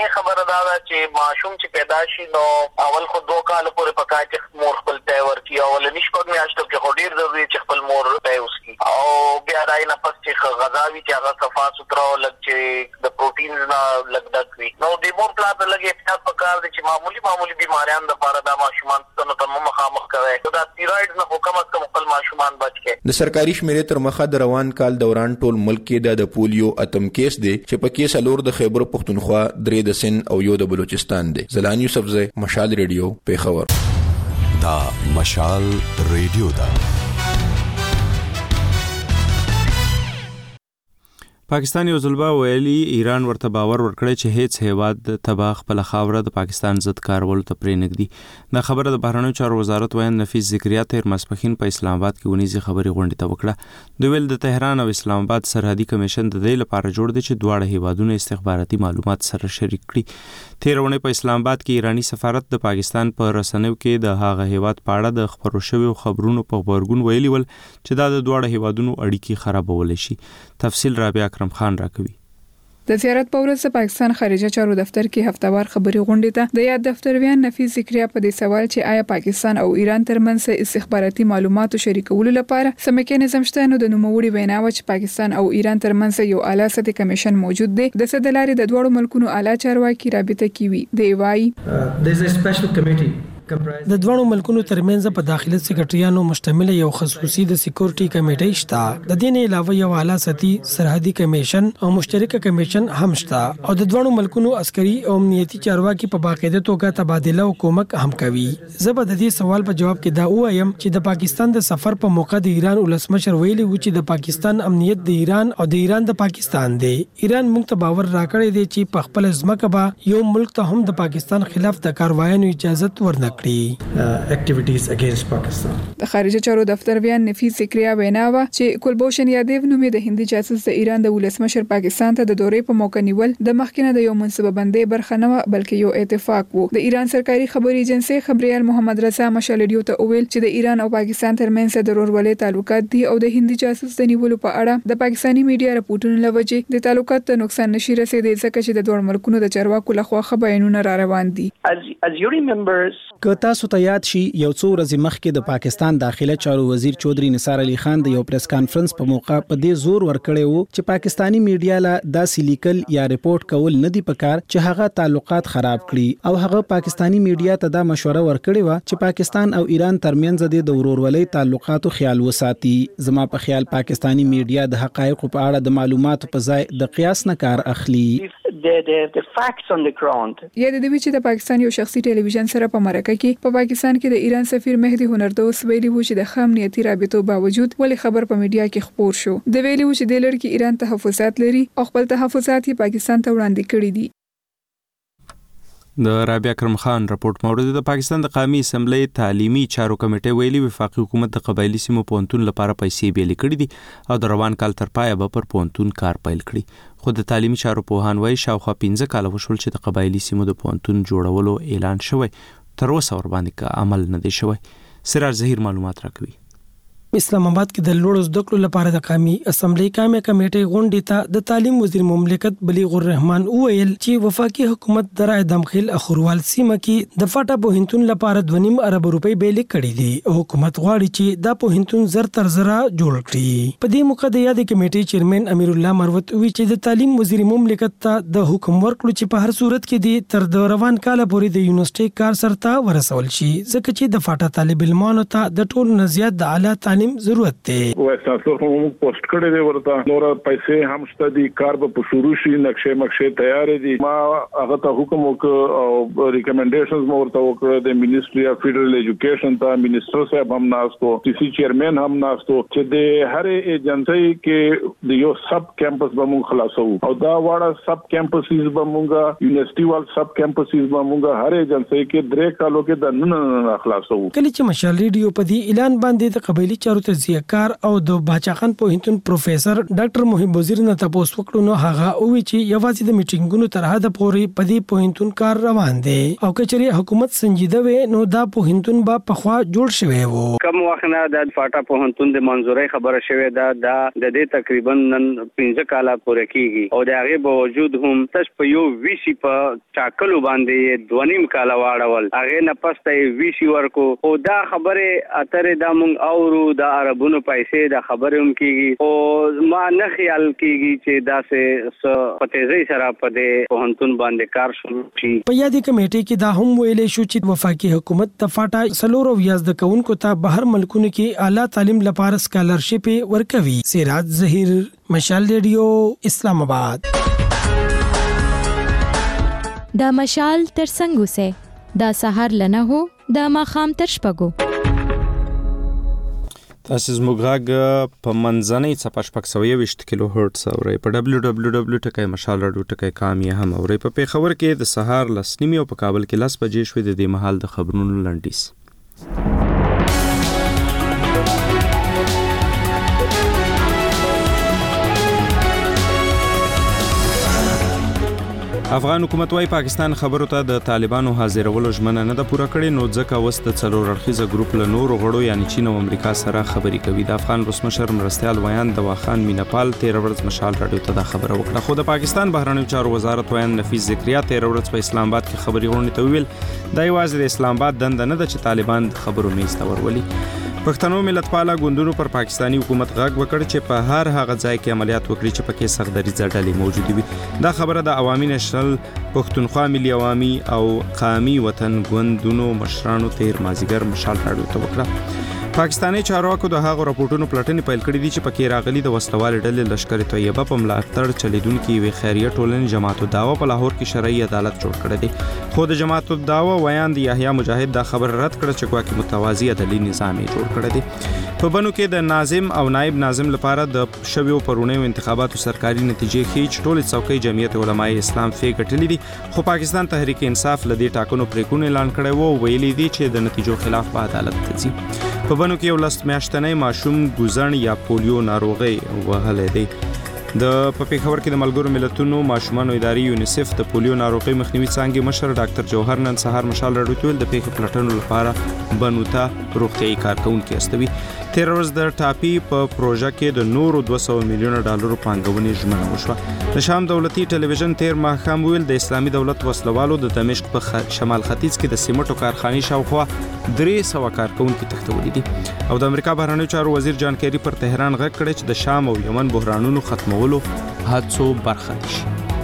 دا چې ماشوم چې پیدا شي نو اول خو دوه کال پورې پکا چې مور خپل ته ورکی اول نشکو میاشتو کې خو ډیر ضروري چې خپل مور ته وسکي او بیا دای نه پس چې غذاوي چې هغه صفا سوتره او لږ چې د پروتین نه لږ دکوي نو د مور پلاټ لګي احتیاط پکار دي چې معمولی معمولی بیماریان د لپاره د ماشومان ته نو مخامخ کوي دا تیرایډ نه حکم کم خپل ماشومان بچ کې د سرکاري شمیرې تر مخه د روان کال دوران ټول ملک کې د پولیو اتم کیس دی چې په کې سلور د خیبر پختونخوا درې د سن او یو د بلوچستان دی. زلان یوسف زئی، مشال ریډیو، پیښور. دا مشال ریډیو دا پاکستان یو ځل به ویلي ایران ورته باور ورکړی چې هیڅ هیواد تباه خپل خاوره د پاکستان ضد کارولو ته پرې نږدي. دا خبره د بهرنیو چارو وزارت ویان نفیس ذکریا تیر ماسپښین په اسلام آباد کې ونیزي خبري غونډه ته وکړه. دوی ویل د تهران او اسلام آباد سرحدي کمیشن د دې لپاره جوړ دی چې دواړه هیوادونه استخباراتي معلومات سره شریک کړي. تیرونه په اسلام آباد کې ایرانی سفارت د پاکستان په رسنیو کې د هغه هیواد په اړه د خبرو شویو خبرونو په خبرګون ویلي ول چې دا د دواړه هیوادونو اړیکې خرابول شي. تفصیل رابعه اکرم خان راکوي. د زیارت په ورځ پاکستان خارجه چارو دفتر کې هفتوار خبري غونډه ته د یاد دفتر ویان نفیس ذکریا په دې سوال چې آیا پاکستان او ایران ترمنځ استخباراتي معلوماتو شریکولو لپاره سم میکانیزم شته نو د نوموړي وینا و چې پاکستان او ایران ترمنځ یو اعلی سطحي کمیشن موجود دی د سدلاري د دوړو ملکونو اعلی چارواکي رابطه کوي. دی وايي there is a special committee د دوه ملکونو ترمنځ په داخلي سکرټریانو مشتمل یو خصوصي د سکیورټي کمیټې شته. د دې نه علاوه یو اعلی سطحي سرحدي کمیشن او مشترکه کمیشن هم شته او د دوه ملکونو عسکري او امنیتي چارواکي په باقاعده توګه تبادله او کومک هم کوي. زه به د دې سوال په جواب کې دا وایم چې د پاکستان د سفر په موقع د ایران ولسمشر ویلي و چې د پاکستان امنیت د ایران او د ایران د پاکستان دی. ایران موږ ته باور راکړی دی چې په خپل ځمکه به یو ملک ته هم د پاکستان خلاف د کاروایانو اجازه ورنکړي. activities against Pakistan. د خارجه چارو دفتر بیان نفیس ذکریا وینا و چې کلبوشن یادیو نومې د هندي جاسوس د ایران د ولسمشر پاکستان ته د دورې په موقع نیول د مخکنه د یو منصوبه بندۍ برخه نه بلکې یو اتفاق وو. د ایران سرکاري خبري ایجنسی خبريال محمد رضا مشالډیو ته ویل چې د ایران او پاکستان ترمنځ د ورورولۍ تعلقات دي او د هندي جاسوس د نیولو په اړه د پاکستاني میډیا راپورټونو لوجه د تعلقات ته نقصان نشي رسیدي ځکه چې د دوه ملکونو د چارواکو لخوا خبرونه را روان دي. as as you remember که تاسو ته یاد شي یو څو ورځې مخکې د پاکستان داخله چارو وزیر چودري نثار علي خان د یو پریس کانفرنس په موقع په دې زور ورکړی وو چې پاکستانی میډیا لا داسې لیکل یا ریپورت کول نه دی پکار چې هغه تعلقات خراب کړي او هغه پاکستانی میډیا ته دا مشوره ورکړی و چې پاکستان او ایران ترمنځ د ورورولۍ تعلقاتو خیال وساتي. زما په خیال پاکستانی میډیا د حقایقو په اړه د معلوماتو په ځای د قیاس نه کار اخلي. the the the facts on the ground. یا د دې چې د پاکستان یو شخصي ټلویزیون سره په مرکه کې په پاکستان کې د ایران سفیر مهدي هنردوس ویلي وو چې د خام نیتي رابطو باوجود ولې خبر په میډیا کې خبر شو. د ویلي وو چې د لړکی ایران تحفظات لري او خپل تحفظات یې پاکستان ته وړاندې کړي دي. د رابعه اکرم خان راپورټ مورد د پاکستان د قومي اسمبلی تعلیمي چارو کمیټې ویلي وفاقي حکومت د قبایلی سیمو پونتون لپاره پیسې بیل کړي دي او د روان کال تر پایه به پر پونتون کار پیل کړي. خو د تعلیمي چارو پوهان وایي شاوخوا پنځه کاله وشول چې د قبایلی سیمو د پونتون جوړولو اعلان شوی تر اوسه ور باندې عمل نه دی شوی. سراج ظهیر معلومات راکوي. اسلام آباد کې د لوړو زده کړو لپاره د قومي اسمبلی قائمه کمیټې غونډې ته د تعلیم وزیر مملکت بلیغ الرحمن وویل چې وفاقي حکومت د رای دمخیل اخروال سیمه کې د فاټا پوهنتون لپاره دوه نیم ارب روپۍ بیل کړي دي او حکومت غواړي چې دا پوهنتون زر تر زره جوړ کړي. په دې موقع د یاد کمیټې چیرمن امیر الله مروت وی چې د تعلیم وزیر مملکت ته د حکم ورکړو چې په هر صورت کې دي تر د روان کال پورې د یونیورسيټي کار سرته ورسول شي ځکه چې د فاټا طالب علمانو ته د ټول نه زیات د اعلی تعلیم ضرورت دی. وایساسو هم پوسټ کړی دی ورته نور پیسې هم شته دي کار به شروع شي نقشې مخشې تیار دي. ما هغه ته حکم وکړ او ریکمنډیشنز مو ورته وکړ د منیسټري اف فیډرل ایجوکیشن ته منیسټر صاحب هم ناستو سی سی چیرمن هم ناستو چې د هر ایجنسی کې د یو سب کیمپس به مونږ خلاصو او دا واړه سب کیمپسز به مونږه یونیورسيټي وال سب کیمپسز به مونږه هر ایجنسی کې درې کالو کې د نن نه خلاصو. کله چې مشال ریډیو په دې اعلان باندې د قبایلی چارو تجزیه کار او د باچاخان پوهنتون پروفیسور ډاکټر محب وزیر نه تاسو وکړو نو هغه او چې یوازې د میټینګونو تر حد پورې په دې پوهنتون کار روان دی او کچري حکومت سنجیده وي نو دا پوهنتون با په خوا جوړ شوی وو. کوم وخت نه د فاټا پوهنتون د منځوري خبره شوې ده دا د دې تقریبا نن پنځه کاله پورې کیږي او د هغه باوجود هم تاسو په یو ویسی په چاکلو باندې دونیم کاله واړول هغه نه پسته ویسی ورکو او دا خبره اترې د مونږ اورو د عربونو پیسې د خبره هم کیږي او ما نه خیال کیږي چې دا سه پتهځي سره په دې پوهنتون باندې کار شروع شي. په یادې کمیټې کې دا هم ویلې شو چې وفاقي حکومت د فاټا سلورو ویاز د کونکو ته بهر ملکونو کې اعلی تعلیم لپاره سکالرشپ ورکوي. سراج ظهیر، مشال ریډیو، اسلام آباد. د مشال تر څنګه سه د سحر لنه هو د ماخام تر شپګو. تاسو زموږ غږ په منځنۍ څپه شپږ سوه یوویشت کیلو هرتز اورئ په ډبلیو ډبلیو ډبلیو ټکی مشال راډیو ټکی کام یې هم اورئ. په پیښور کې د سهار لس نیمې او په کابل کې لس بجې شوې. د دې مهال د خبرونو لنډیز. افغان حکومت وايي پاکستان خبرو ته د طالبانو حاضرولو ژمنه نه ده پوره کړې نو ځکه اوس د څلور اړخیزه ګروپ له نورو غړو یعنی چین او امریکا سره خبرې کوي. د افغان ولسمشر مرستیال ویان د واخان مینپال تیر ورځ مشال راډیو ته دا خبره وکړه. خو د پاکستان بهرنیو چارو وزارت ویان نفیس ذکریا تیر ورځ په اسلام آباد کې خبري غونډې ته ویل دا یوازې د اسلام آباد دنده نه ده چې طالبان خبرو میز ته ورولي. پښتنو ملتپاله ګوندونو پر پاکستانی حکومت غږ وکړ چې په هر هغه ځای کې عملیات وکړي چې پکې سخت دریځه ډلې موجود وي. دا خبره د عوامي نشنل پښتونخوا ملي عوامي او قامي وطن ګوندونو مشرانو تیر مازیګر مشال راډیو ته وکړه. پاکستاني چارواکو د هغو راپورټونو پلټنې پیل کړې دي چې پکې راغلي د وسلوال ډلې لشکر طیبه په ملاتړ چلیدونکو یوې خیریه ټولنې جماعت الدعوه په لاهور کې شرعي عدالت جوړ کړی دی. خو د جماعت الدعوه ویان د یحیی مجاهد دا خبر رد کړ چې ګواکې متوازی عدالي نظام یې جوړ کړی دی. په بنو کې د ناظم او نائب ناظم لپاره د شویو پرونیو انتخاباتو سرکاري نتیجې ښیي چې ټولې څوکۍ جمعیت علماء اسلام فی ګټلې دي. خو پاکستان تحریک انصاف لدې ټاکنو پریکون اعلان کړی وو ویلي دي چې د نتیجو خلاف به عدالت ته ځي. په بنو کې یو لس میاشتنی ماشوم ګوزن یا پولیو ناروغي وهلې دی. د په پیښور کې د ملګرو ملتونو ماشومان اداري یونیسف د پولیو ناروغي مخنیوي څانګې مشر ډاکټر جوهر نن سهار مشال راډیو ته د پیښې پلټنو لپاره بنو ته روغتيایي کارکونکو استوي. تیر ورځ د ټاپي په پروژه کې د نورو دوه سوه میلیونه ډالرو پانګونې ژمنه وشوه. د شام دولتي ټلویزیون تیر ماښام ویل د اسلامي دولت وسلوالو د دمشق په شمال ختیځ کې د سیمټو کارخانې شاوخوا درې سوه کارکونکي تښتولي دي. او د امریکا بهرنیو چارو وزیر جان کیری پر تهران غږ کړی چې د شام او یمن بحرانونو ختمولو هڅو برخه شي.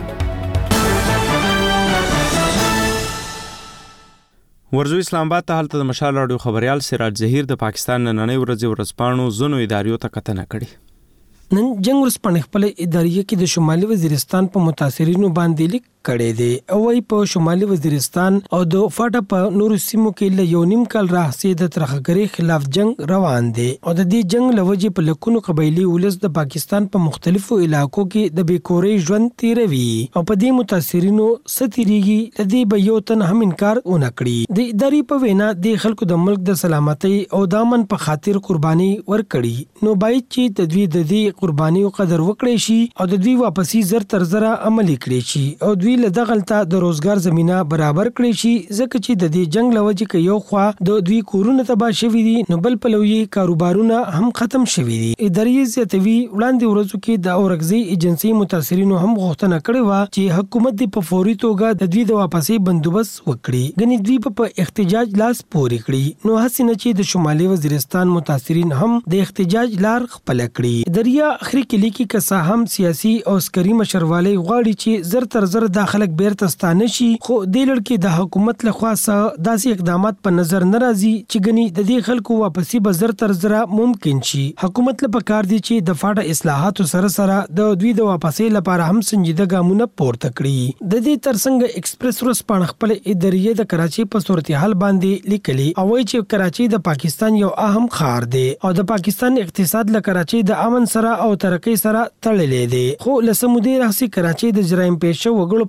ورزو اسلام آباد ته هلته د مشال راډیو خبريال سراج ظهیر د پاکستان نننۍ ورځې ورځپاڼو زونو اداریو ته کتنه کړې. نن جنگ ورسپانې خپل اداریه کې د شمالي وزیرستان په متاثرینو باندې لیک کړي دي او وايي په شمالي وزیرستان او د فاټا په نورو سیمو کې له یو نیم کال راهسي د ترخګری خلاف جنگ روان دي او د دې جنگ لوجې په لکونو قبایلی ولس د پاکستان په مختلفو علاقو کې د بیکورې ژوند تیروي او په دې متاثرینو ستیریږي د دې به یو تن هم انکار ونه کړي. د اداري په وینا د خلکو د ملک د سلامتۍ او د امن په خاطر قرباني ورکړي نو باید چې د دوی د دې قرباني قدر وکړي شي او د دوی واپسی زر تر زر عملي کړي شي او دوی له دغلطه د روزګار زمينه برابر کړی شي ځکه چې د دې جنگ لوجې کې یو خوا د دوی کورونه تباہ شوي دي نو بل پلوي کاروبارونه هم ختم شوي دي. اداري زیاتوي وړاندې ورځو کې د اورګزي ایجنسی متاثرینو هم غوښتنه کړې و چې حکومت د په فوري توګه د دوی د واپسی بندوبست وکړي غني دوی په احتجاج لاس پورې کړی نو حسینه چې د شمالي وزیرستان متاثرین هم د احتجاج لار خپل کړی. دریا اخري کې لیکي کسا هم سیاسي او عسکري مشرواله غواړي چې زر تر زر داخله بیرته ستانه شي خو د لړکې د حکومت لخوا سره داسې اقدامات په نظر ناراضي چې غني د دې خلکو واپسی به زر تر زر ممکن شي. حکومت له پکار دي چې د فاټا اصلاحاتو سره سره د دوی د واپسی لپاره هم سنجیده ګامونه پورته کړي. د دې ترڅنګ ایکسپریس ورځپاڼه خپل اداریه د کراچي په صورتحال باندې لیکلي او وايي چې کراچي د پاکستان یو اهم ښار دی او د پاکستان اقتصاد له کراچي د امن سره او ترقۍ سره تړلې دی خو لسمودي راځي کراچي د جرایم پېښو وګړو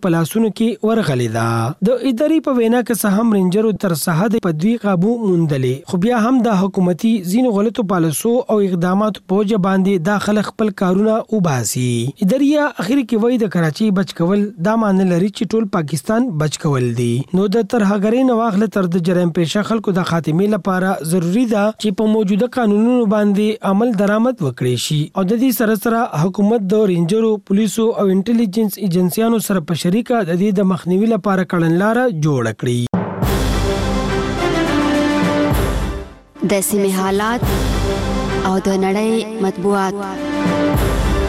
په لاسونو کې ورغلې ده. د اداري په وینا کې څه هم رینجرو تر ساحه په دوی قابو موندلې، خو بیا هم د حکومتي ځینو غلطو پالیسو او اقداماتو په وجه باندې داخله خپل کارونه وباسي. اداریه اخر کې وایي د کراچي بچ کول دا معنی لري چې ټول پاکستان بچ کول دي. نو د ترهګرۍ نه واخله تر د جرم پیشه خلکو د خاتمې لپاره ضروری ده چې په موجوده قانونونو باندې عمل درآمد وکړي شي او د دې سره سره حکومت د رینجرو، پولیسو او انټيليجنس ایجنسيانو سره په شریکه د دې د مخنیوي لپاره کړنلاره جوړ کړي. د سیمې حالات او د نړۍ مطبوعات.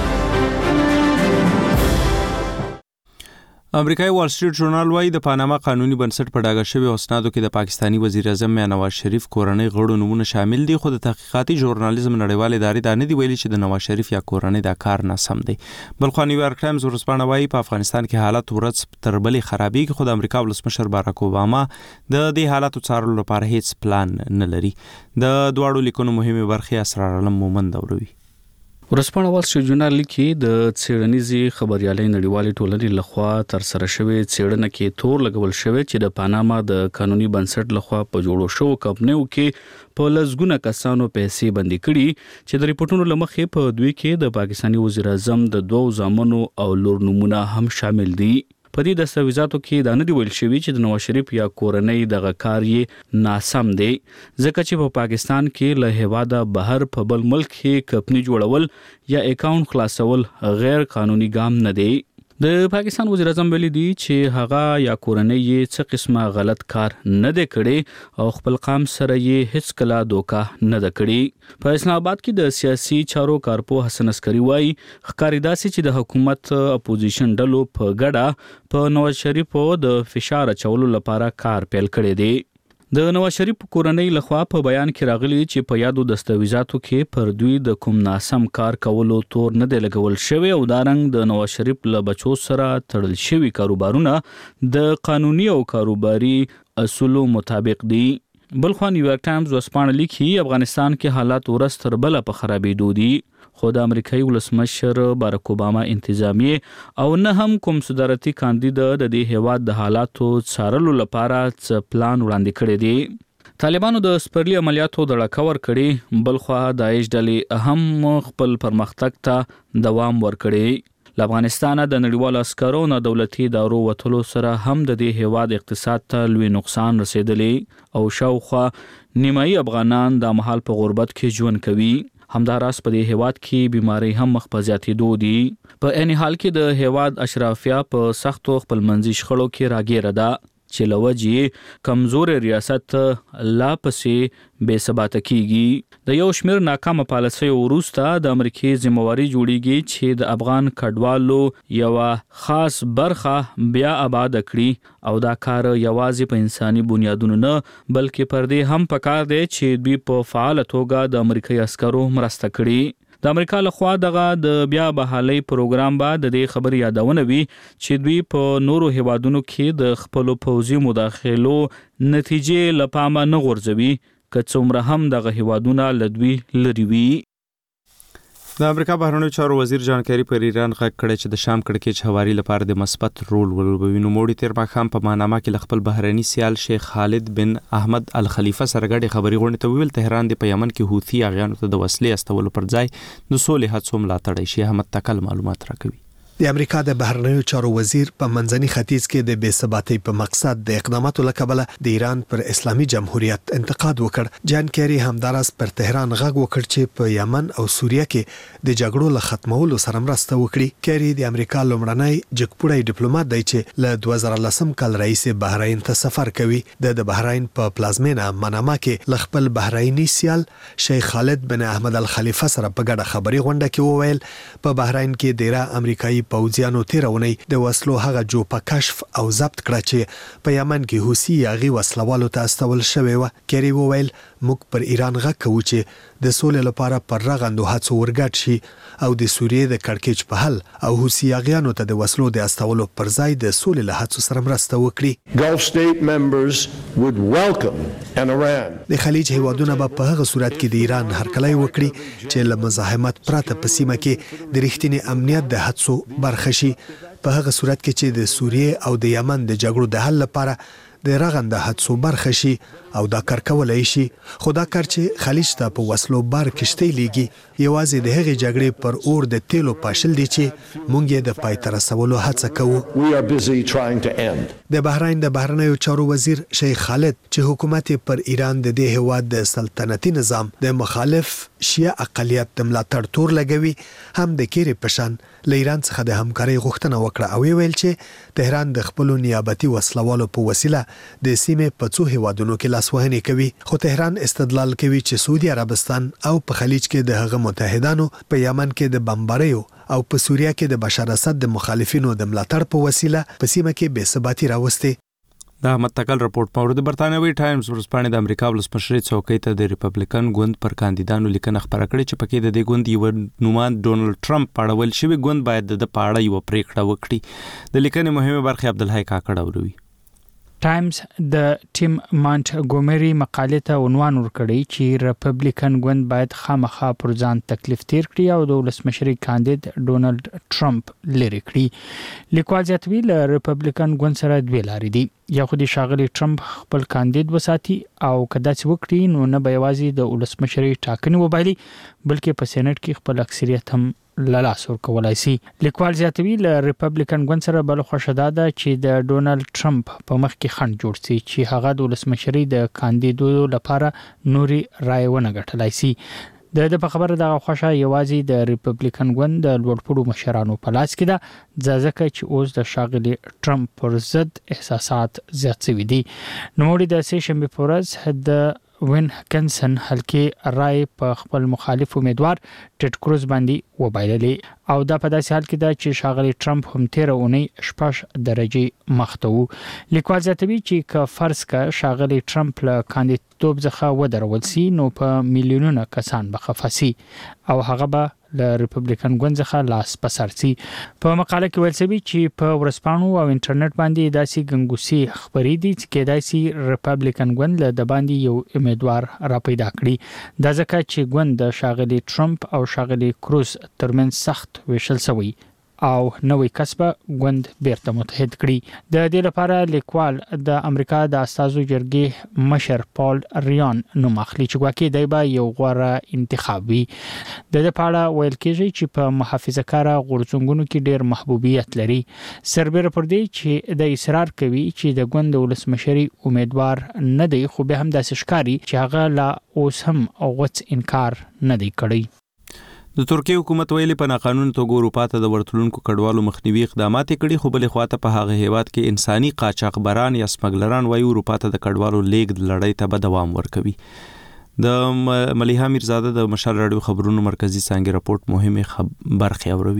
امریکایي وال سټریټ ژورنال وايي د پاناما قانوني بنسټ په ډاګه شوی اسنادو کې د پاکستانی وزیر اعظم میاں نواز شریف کورنۍ غړو نمونه شامل دي، خو د تحقیقاتي ژورنالیزم نړیوال ادارې دا نه دی ویلي چې د نواز شریف یا کورنۍ دا کار ناسم دی. بلخو نیویارک ټایمز ورسپانه وايي په افغانستان کې حالات ورځ تر بلې خرابېږي، خو د امریکا ولسمشر باراک اوباما د دې حالاتو څارلو لپاره هیڅ پلان نه لري. د دواړو لیکونو مهمه برخې اسرار علم مومند اوروي. ورسپانه وال سټریټ ژورنال لیکي د څېړنیزې خبريالۍ نړیوالې ټولنې لخوا تر سره شوی څېړنه کې تور لګول شوی چې د پاناما د قانوني بنسټ لخوا په جوړو شو کمپنیو کې په لږونه کسانو پیسې بندي کړي چې د ریپورتونو لمخې په دوی کې د پاکستاني وزیر اعظم د دوو زامنو او لور نمونه هم شامل دي. په دې دستاویزاتو کې دا نه دی ویل شوی چې د نواز شریف یا کورنۍ دغه کار یې ناسم دی، ځکه چې په پاکستان کې له هیواده بهر په بل ملک کې کمپنی جوړول یا اکاونټ خلاصول غیر قانوني ګام نه دی. د پاکستان وزیر اعظم ویلي دی چې هغه یا کورنۍ یې څه قسمه غلط کار نه دی کړی او خپل قام سره یې هیڅ کله دوکه نه ده کړې. په اسلام آباد کې د سیاسي چارو کارپو حسن عسکري وایي ښکاري داسې چې د حکومت اپوزیشن ډلو په ګډه په نواز شریف د فشار اچولو لپاره کار پیل کړی دی. د نواز شریف کورنۍ لخوا په بیان کې راغلی چې په یادو دستاویزاتو کې پر دوی د کوم ناسم کار کولو تور نه دی لګول شوی او دارنګ د نواز شریف له بچو سره تړل شوي کاروبارونه د قانوني او کاروباري اصولو مطابق دي. بلخو نیویارک ټایمز وسپانه لیکي افغانستان کې حالات ورځ تر بله په خرابېدو دي، خو د امریکایي ولسمشر باراک اوباما انتظامیه او نه هم کوم صدارتي کاندید د دې هیواد د حالاتو څارلو لپاره څه پلان وړاندې کړی دی. طالبانو د سپرلي عملیاتو د ډکور کړي، بلخو داعش ډلې هم خپل پرمختګ ته دوام ورکړي. له افغانستانه د نړیوالو عسکرو نه دولتي ادارو وتلو سره هم د دې هیواد اقتصاد ته لوی نقصان رسیدلی او شاوخوا نیمایي افغانان د مهال په غربت کې ژوند کوي. همداراز په دې هیواد کې بیماری هم مخ په زیاتېدو دي. په عین حال کې د هیواد اشرافیه په سختو خپلمنځي شخړو کې راګیره ده چې لوجې کمزور ریاست لا پسې بے ثباته کیږي. د یو شمیر ناکامه پالیسیو وروسته د امریکای ذمہواری جوړیږي چې د افغان کډوالو یو خاص برخه بیا آباد کړي او دا کار یوازې په انساني بنیادونو نه بلکې پر دې هم پکار دی چې دوی په فعال توګه د امریکای عسکرو مرسته کړي. د امریکا لخوا دغه د بیا بحالۍ پروګرام به د دې خبر یادونه وي چې دوی په نورو هیوادونو کې د خپل پوځي مداخلو نتیجې لپاره نه غورځوي که څومره هم دغه هیوادونه لدوی لري وي. د امریکا بهرنیو چارو وزیر جان کیری پر ایران غږ کړی چې د شام کړکېچ هواري لپاره د مثبت رول ولوبوي. نو موړي تیر ماښام په پاناما کې خپل بهرني سیال شیخ خالد بن احمد الخلیفه سره ګډي خبري غونډه ته ویل تهران د یمن کې حوثي اغیانو ته د وسلې استولو پر ځای د سولې هڅو ملاتړ شي. احمد تکل معلومات راکوي. د امریکا د بهرنیو چارو وزیر په منځني ختیځ کې د بې ثباتۍ په مقصد د اقداماتو لکبله د ایران پر اسلامي جمهوریت انتقاد وکړ. جان کیری همدارس پر تهران غږ وکړ چې په یمن او سوریه کې د جګړو له ختمولو سره مرسته وکړي. کیری د امریکا لومړنی جګپوړی ډیپلوماټ دی چې له دوه زره لسم کال رئیس بحرین ته سفر کوي. د بحرین په پلازمینه مناما کې ل خپل بحرینی سیال شیخ خالد بن احمد الخلیفه سره په ګډه خبري غونډه کې وویل په بحرین کې ډیره امریکایي پوځیانو تیرونی د وسلو هغه جو په کشف او ضبط کړه چې په یمن کې حوثي یاغي وسلوالو ته استول شوی و. کیری وویل موږ پر ایران غږ کوو چې د سولې لپاره پر رغندو هڅو ورګډ شي او د سوریې د کړکېچ په حل او حوثي یاغیانو ته د وسلو د استولو پر ځای د سولې له هڅو سره مرسته وکړي. Gulf state members would welcome an Iran. د خلیج هیوادونه به په هغه صورت کې د ایران هرکلی وکړي چې له مزاحمت پرته په سیمه کې د رښتینی امنیت د هڅو برخه شي. په هغه صورت کې چې د سوریې او د یمن د جګړو د حل لپاره د رغنده هڅو برخه شي او دا کار کولای شي. خو دا کار چې خلیج ته په وسلو بار کشتۍ لیږي یوازې د هغې جګړې پر اور د تیلو پاشل دی چې موږ یې د پای ته رسولو هڅه کوو. د بحرین د بهرنیو چارو وزیر شیخ خالد چې حکومت پر ایران د دې هیواد د سلطنتي نظام د مخالف شیعه اقلیت د ملاتړ تور لګوي هم د کېرې په شان له ایران څخه د همکارۍ غوښتنه وکړه او ویل چې تهران د خپلو نیابتي وسلوالو په وسیله د سیمې په څو هیوادونو کې لاسوهنې کوي. خو تهران استدلال کوي چې سعودي عربستان او په خلیج کې د هغه متحدانو په یمن کې د بمباریو او په سوریه کې د بشار اسد د مخالفینو د ملاتړ په وسیله په سیمه کې بې ثباتي راوستي. د احمد تکل رپورټ په اړه د برتانوي ټایمز ورځپاڼې د امریکا ولسمشر څوکۍ ته د ریپبلیکن ګوند پر کاندیدانو لیکنه خبره کړې چې پکې د دې ګوند یو نومان ډونالد ټرمپ پاړول شوی ګوند باید د پاړه یو پریکړه وکړي. د لیکنې مهمه برخه عبدالحی کاکړ اوروي. ټایمز د ټیم مانټګومری مقالې ته عنوان ورکړی چې ریپبلیکن ګوند باید خامخا پر ځان تکلیف تیر کړي او د ولسمشري کاندید ډونالد ټرمپ لری کړي. لیکوال زیاتوي له ریپبلیکن ګوند سره دوه لارې دي. یا خو د شاغلي ټرمپ خپل کاندید وساتي او کدا چې وکړي نو نه به یوازې د ولسمشري ټاکنې وبایلي بلکې په سېنات کې خپل اکثریت هم لالاس ورکولای شي. لیکوال زیاتوي له ریپبلیکن ګوند سره بل خوشاده ده چې د ډونالد ټرمپ په مخ کې خنډ جوړ شي چې هغه د ولسمشري د کاندیدو لپاره نوري رائے ونه ګټلای شي. د د په خبره د خوشا یوازې د ریپبلیکن ګوند د لوړپوړو مشرانو په لاس کې ده ځکه چې اوس د شاغلي ټرمپ پر ضد احساسات زیات شوي دي. نوموړي د سې شنبې په ورځ د وین هکنسن هلکې رائے په خپل مخالف امیدوار ټیډ کروز باندې وبایللې او دا په داسې حال کې ده چې شاغلي ټرمپ هم تیر اونۍ شپږ درجه مخته وو. لیکوال زیاتوي چې که فرض کا شاغلي ټرمپ له کاندیدتوب څخه ودرول سي نو په میلیونونو کسان به خفه سي او هغه به له ریپبلیکن ګوند څخه لاس پسر سي. په مقاله کې ویل شوی چې په ورځپاڼو او انټرنیټ باندې داسې ګنګوسي خبرې دي چې کېدای سي ریپبلیکن ګوند له د باندې یو امیدوار را پیدا کړي. دا ځکه چې ګوند د شاغلي ټرمپ او شاغلي کروز ترمنځ سخت ویشل شوی او نوې کسبه ګوند بیرته متحد کړي. د دې لپاره لیکوال د امریکا د استازو جرګې مشر پال ریان نوم اخلي چې واکې دی به یو غوره انتخاب وي. د دې لپاره ویل کېږي چې په محافظه‌کاره غورځنګونو کې ډېر محبوبیت لري. سربېره پر دې چې د اصرار کوي چې د ګوند ولسمشري امیدوار نه دی خو به هم داسې ښکاري چې هغه لا اوس هم غوڅ انکار نه دی کړی. د ترکیه حکومت ویلي په ناقانونه توګه اروپا ته د ورتلونکو کډوالو مخنیوي اقدامات کړي خو بلې خواته په هغه هیواد کې انساني قاچاقبران یا سمګلران وایي اروپا ته د کډوالو لیږد لړۍ ته به دوام ورکوي. د ملیحه میرزاده د مشال راډیو خبرونو مرکزی څانګې رپورټ مهمه برخه اوروي.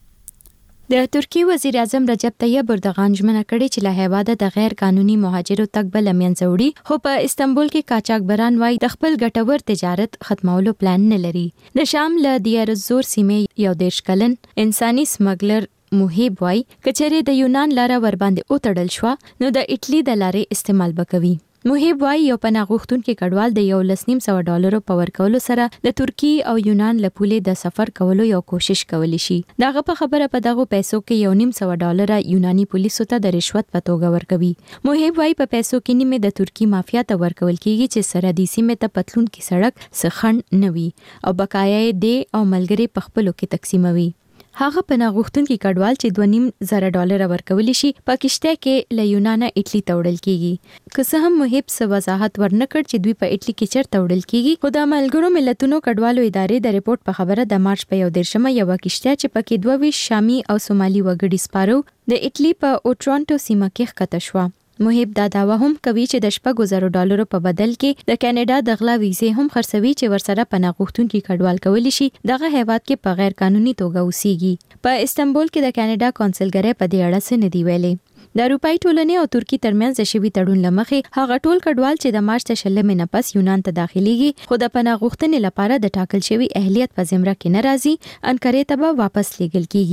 د ترکیه وزیر اعظم رجب طیب اردوغان ژمنه کړې چې له هیواده د غیر قانوني مهاجرو تګ بل منځ وړي خو په استنبول کې قاچاقبران وایي د خپل ګټور تجارت ختمولو پلان نه لري. د شام له دیار الزور سیمې یو دیش کلن انساني سمګلر محیب وایي کچېره د یونان لاره ور باندې اوتړل شو نو د اټلی د لارې استعمال وکوي. محیب وایي یو پناه غوښتونکي کډوال د یو لسنیم سو ډالرو په ورکولو سره د ترکیه او یونان له پولې د سفر کولو یو کوشش کولی شي. دغه په خبره په دغه پیسو کې یو نیم سو ډالر یوناني پولیسو ته د رشوت په توګه ورکوي. محیب وایي په پیسو کې نیمه د ترکیه مافیا ته ورکول کیږي چې سرحدي سیمه ته پتلون کې سړک سخن نوي او بقایا دی او ملګری په خپلو کې تقسیموي. هغه پناه غوښتونکي کډوال چې دوه نیم زره ډالر ورکول شي په کشته کې له یونان اټلی ته وړل کیږي. که څه هم محب څه وضاحت ورنکړ چې دوی په اټلی کې چیرته وړل کیږي خو د ملګرو ملتونو کډوالو ادارې د ریپورت په خبره د مارچ په یو دیرشمه یو کشته چې پکې دوه ویشت شامي او سومالي وګړي سپارو د اټلی په اوټرانټو سیمه کې ښکته شو. محب دا داوا هم کوي چې د شپږو زرو ډالرو په بدل کې د کاناډا د غلا ویزې هم خرڅوي چې ورسره پناه غوښتونکي کډوال کولی شي دغه هیواد کې په غیر قانوني توګه اوسېږي. په استنبول کې د کاناډا کونسلګرۍ په دې اړه څه نه دی ویلي. د اروپای ټولنې او ترکی ترمنځ شوی تړون لمخې هغه ټول کډوال چې د مارچ شلمې نه پس یونان ته داخليږي خو د پناه غوښتنې لپاره د ټاکل شوی اهلیت په زمره کې ناراضي انکارې ته به واپس لیږل کیږي.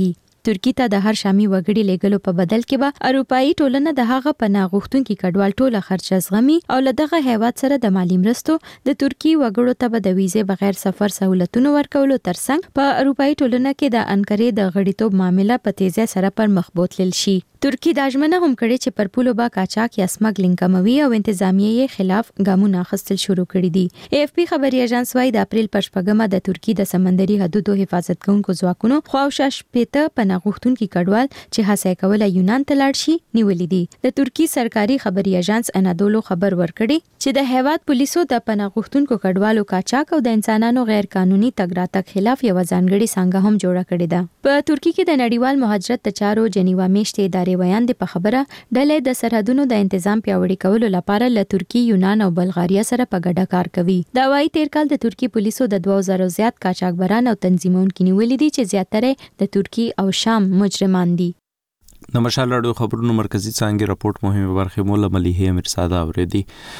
ترکی ته د هر شامي وګړي لګلو په بدل کې به اروپאי ټولنه د هغه پناه غوښتونکو کډوال ټوله خرچ زغمي او له دغه هیواد سره د مالی مرستو د ترکی وګړو ته به د ویزې بغیر سفر سہولتونو ورکولو ترڅنګ په اروپאי ټولنه کې د انکرې د غړیتوب معاملې په تیزه سره پر مخ بوتلل شي. ترکی د اجمنه هم کړي چې پر پولو با قاچاق یا سمګلینګ کموي او انتظامیه خلاف ګامونه اخیستل شروع کړي دي. ای اف پی خبري اژانس وايي د اپریل په شپږمه د ترکی د سمندري حدودو حفاظت کوونکو ځواکونو خواوشا شپېته پناه غوښتونکي کډوال چې هڅه کوله یونان ته لاړ شي نیولې دي. د ترکی سرکاري خبري اژانس انادولو خبر ورکړي چې د هیواد پولیسو د پناه غوښتونکو کډوالو قاچاق او د انسانانو غیر قانوني تګ راتګ خلاف یو ځانګړي څنګه هم جوړه کړې ده. په ترکی کې د نړیوال مهاجرت د چارو جنیوا میشتې ادارې ویان دي په خبره ډلې د سرحدونو د تنظیم پیاوړي کولو لپاره له ترکی، یونان او بلغاریا سره په ګډه کار کوي. دا وايي تیر کال د ترکی پولیسو د دوه زره زیات قاچاقبران او تنظیمونکو نیولې دي چې زیاتره د ترکی او شام مجرمان دي. د مشال راډیو خبرونو مرکزی څانګې راپورټ مهمه برخه مولا مليحه امرساده اوریدي.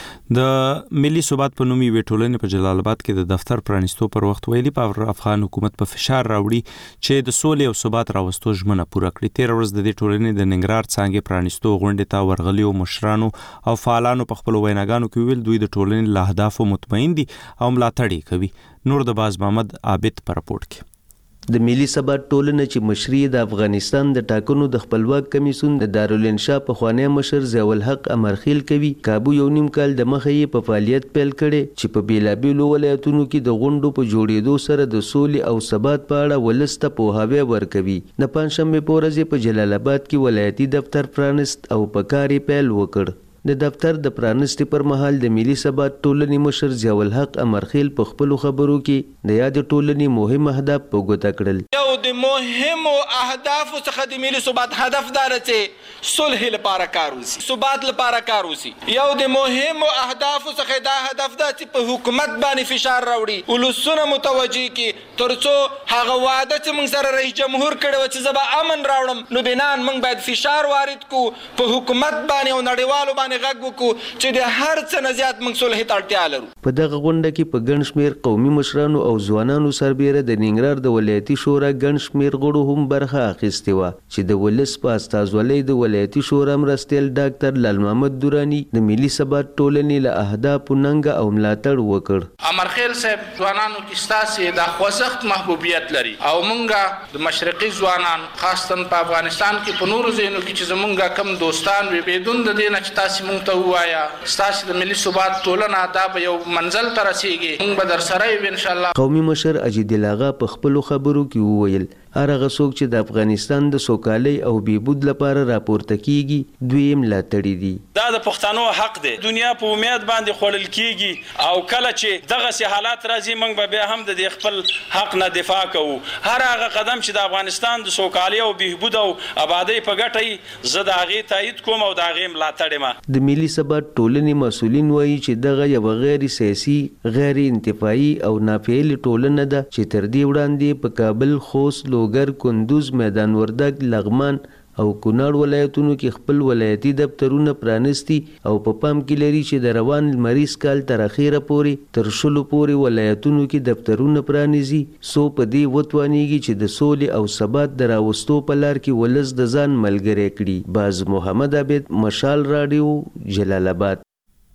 د ملي ثبات په نومي وټولنې په جلال آباد کې د دفتر پرانیستو پر وخت ویلي په افغان حکومت په فشار راوړي چې د سولې او ثبات راوستو ژمنه پوره کړي. تیر ورځ د دې ټولنې د ننګرهار څانګې پرانیستو غونډې ته ورغلي او مشرانو او فعالانو په خپل ویناګانو کې ویل دوی د ټولنې له اهدافو مطمئن دي او ملاتړ کوي. نور د باز محمد عابد پر راپورټ کې د ملي ثبات ټولنه چې مشري د افغانستان د ټاکنو د خپلواک کمیسیون د دارالانشا په خوانی مشر ضیاء الحق امرخیل کوي. کابو یو نیم کال د مخه یې په فعالیت پیل کړي چې په بیلابیلو ولایتونو کې د غونډو په جوړېدو سره د سولې او ثبات په اړه ولسته پوهاوی ورکوي. د پنځشنبه په ورځ په جلال آباد کې ولایتي دفتر پرانست او په کار پیل وکړ. د دفتر د پرانستې پر مهال د ملي ثبات ټولنې مشر ضیاء الحق امرخیل په خپلو خبرو کې د یاد ټولنې مهم اهداف په ګوته کړل. یو د مهمو اهدافو څخه د ملي ثبات هدف دار چې صلح لپاره کار وشي، ثبات لپاره کار وشي. یو د مهمو اهدافو څخه دا هدف دا چې په حکومت باندې فشار راوړي، ولسونه متوجي کړي ترڅو هغه وعده چې موږ سره رئیس جمهور کړی و چې زه به امن راوړم، نو بنان موږ باید فشار وارد کو په حکومت باندې او نړیوالو باندې غږ وکړو چې د هر څه نه زیات موږ صلح ته اړتیا لرو. په دغه غونډه کې په ګڼ شمېر قومي مشرانو او ځوانانو سربیره د ننګرهار د ولایتي شورا ګڼ شمېر غړو هم برخه اخیستې وه چې د ولس په استازولۍ د ولایتي شورا مرستیال ډاکټر لال محمد دوراني د ملي ثبات ټولنې له اهدافو ننګه او ملاتړ وکړ. امرخیل صاحب ځوانانو کې ستاسې د خوځښت محبوبیت لري او موږ د مشرقي ځوانان خاصتا په افغانستان کې په نورو ځایونو کې چې زموږ کم دوستان وي بدون د دې نه چې تاسې موږ ته ووایا ستاسې د ملي ثبات ټولنه دا به یو منزل ته رسیږي، موږ به در سره یو ان شاء الله. قومي مشر اجیدل آغا په خپلو خبرو کې وویل هغه څوک چې د افغانستان د سوکالۍ او بهبود لپاره راپورته کیږي دوی یې ملاتړي دي. دا د پښتنو حق دی، دنیا په امید باندې خوړل کیږي او کله چې دغه حالات راځي موږ به بیا هم د خپل حق نه دفاع کوو. هر هغه قدم چې د افغانستان د سوکالۍ او بهبود او آبادی په ګټه زه د هغې تایید کوم او د هغې ملاتړ یم. د ملي ثبات ټولنې مسؤلین وایي چې دغه یو غیر سیاسي، غیر انتفاعي او ناپیل ټولنه ده چې تر دې وړاندې په کابل، خوست، لوګر، کندوز، میدان وردګ، لغمان او کونړ ولایتونو کې خپل ولایتي دفترونه پرانستی او په پام کې لري چې د روان لمریز کال تر اخیره پورې تر شلو پورې ولایتونو کې دفترونه پرانیزي سو په دې وتوانیږي چې د سولې او ثبات د راوستو په لار کې ولس د ځان ملګری کړي. باز محمد عابد، مشال راډیو، جلال آباد.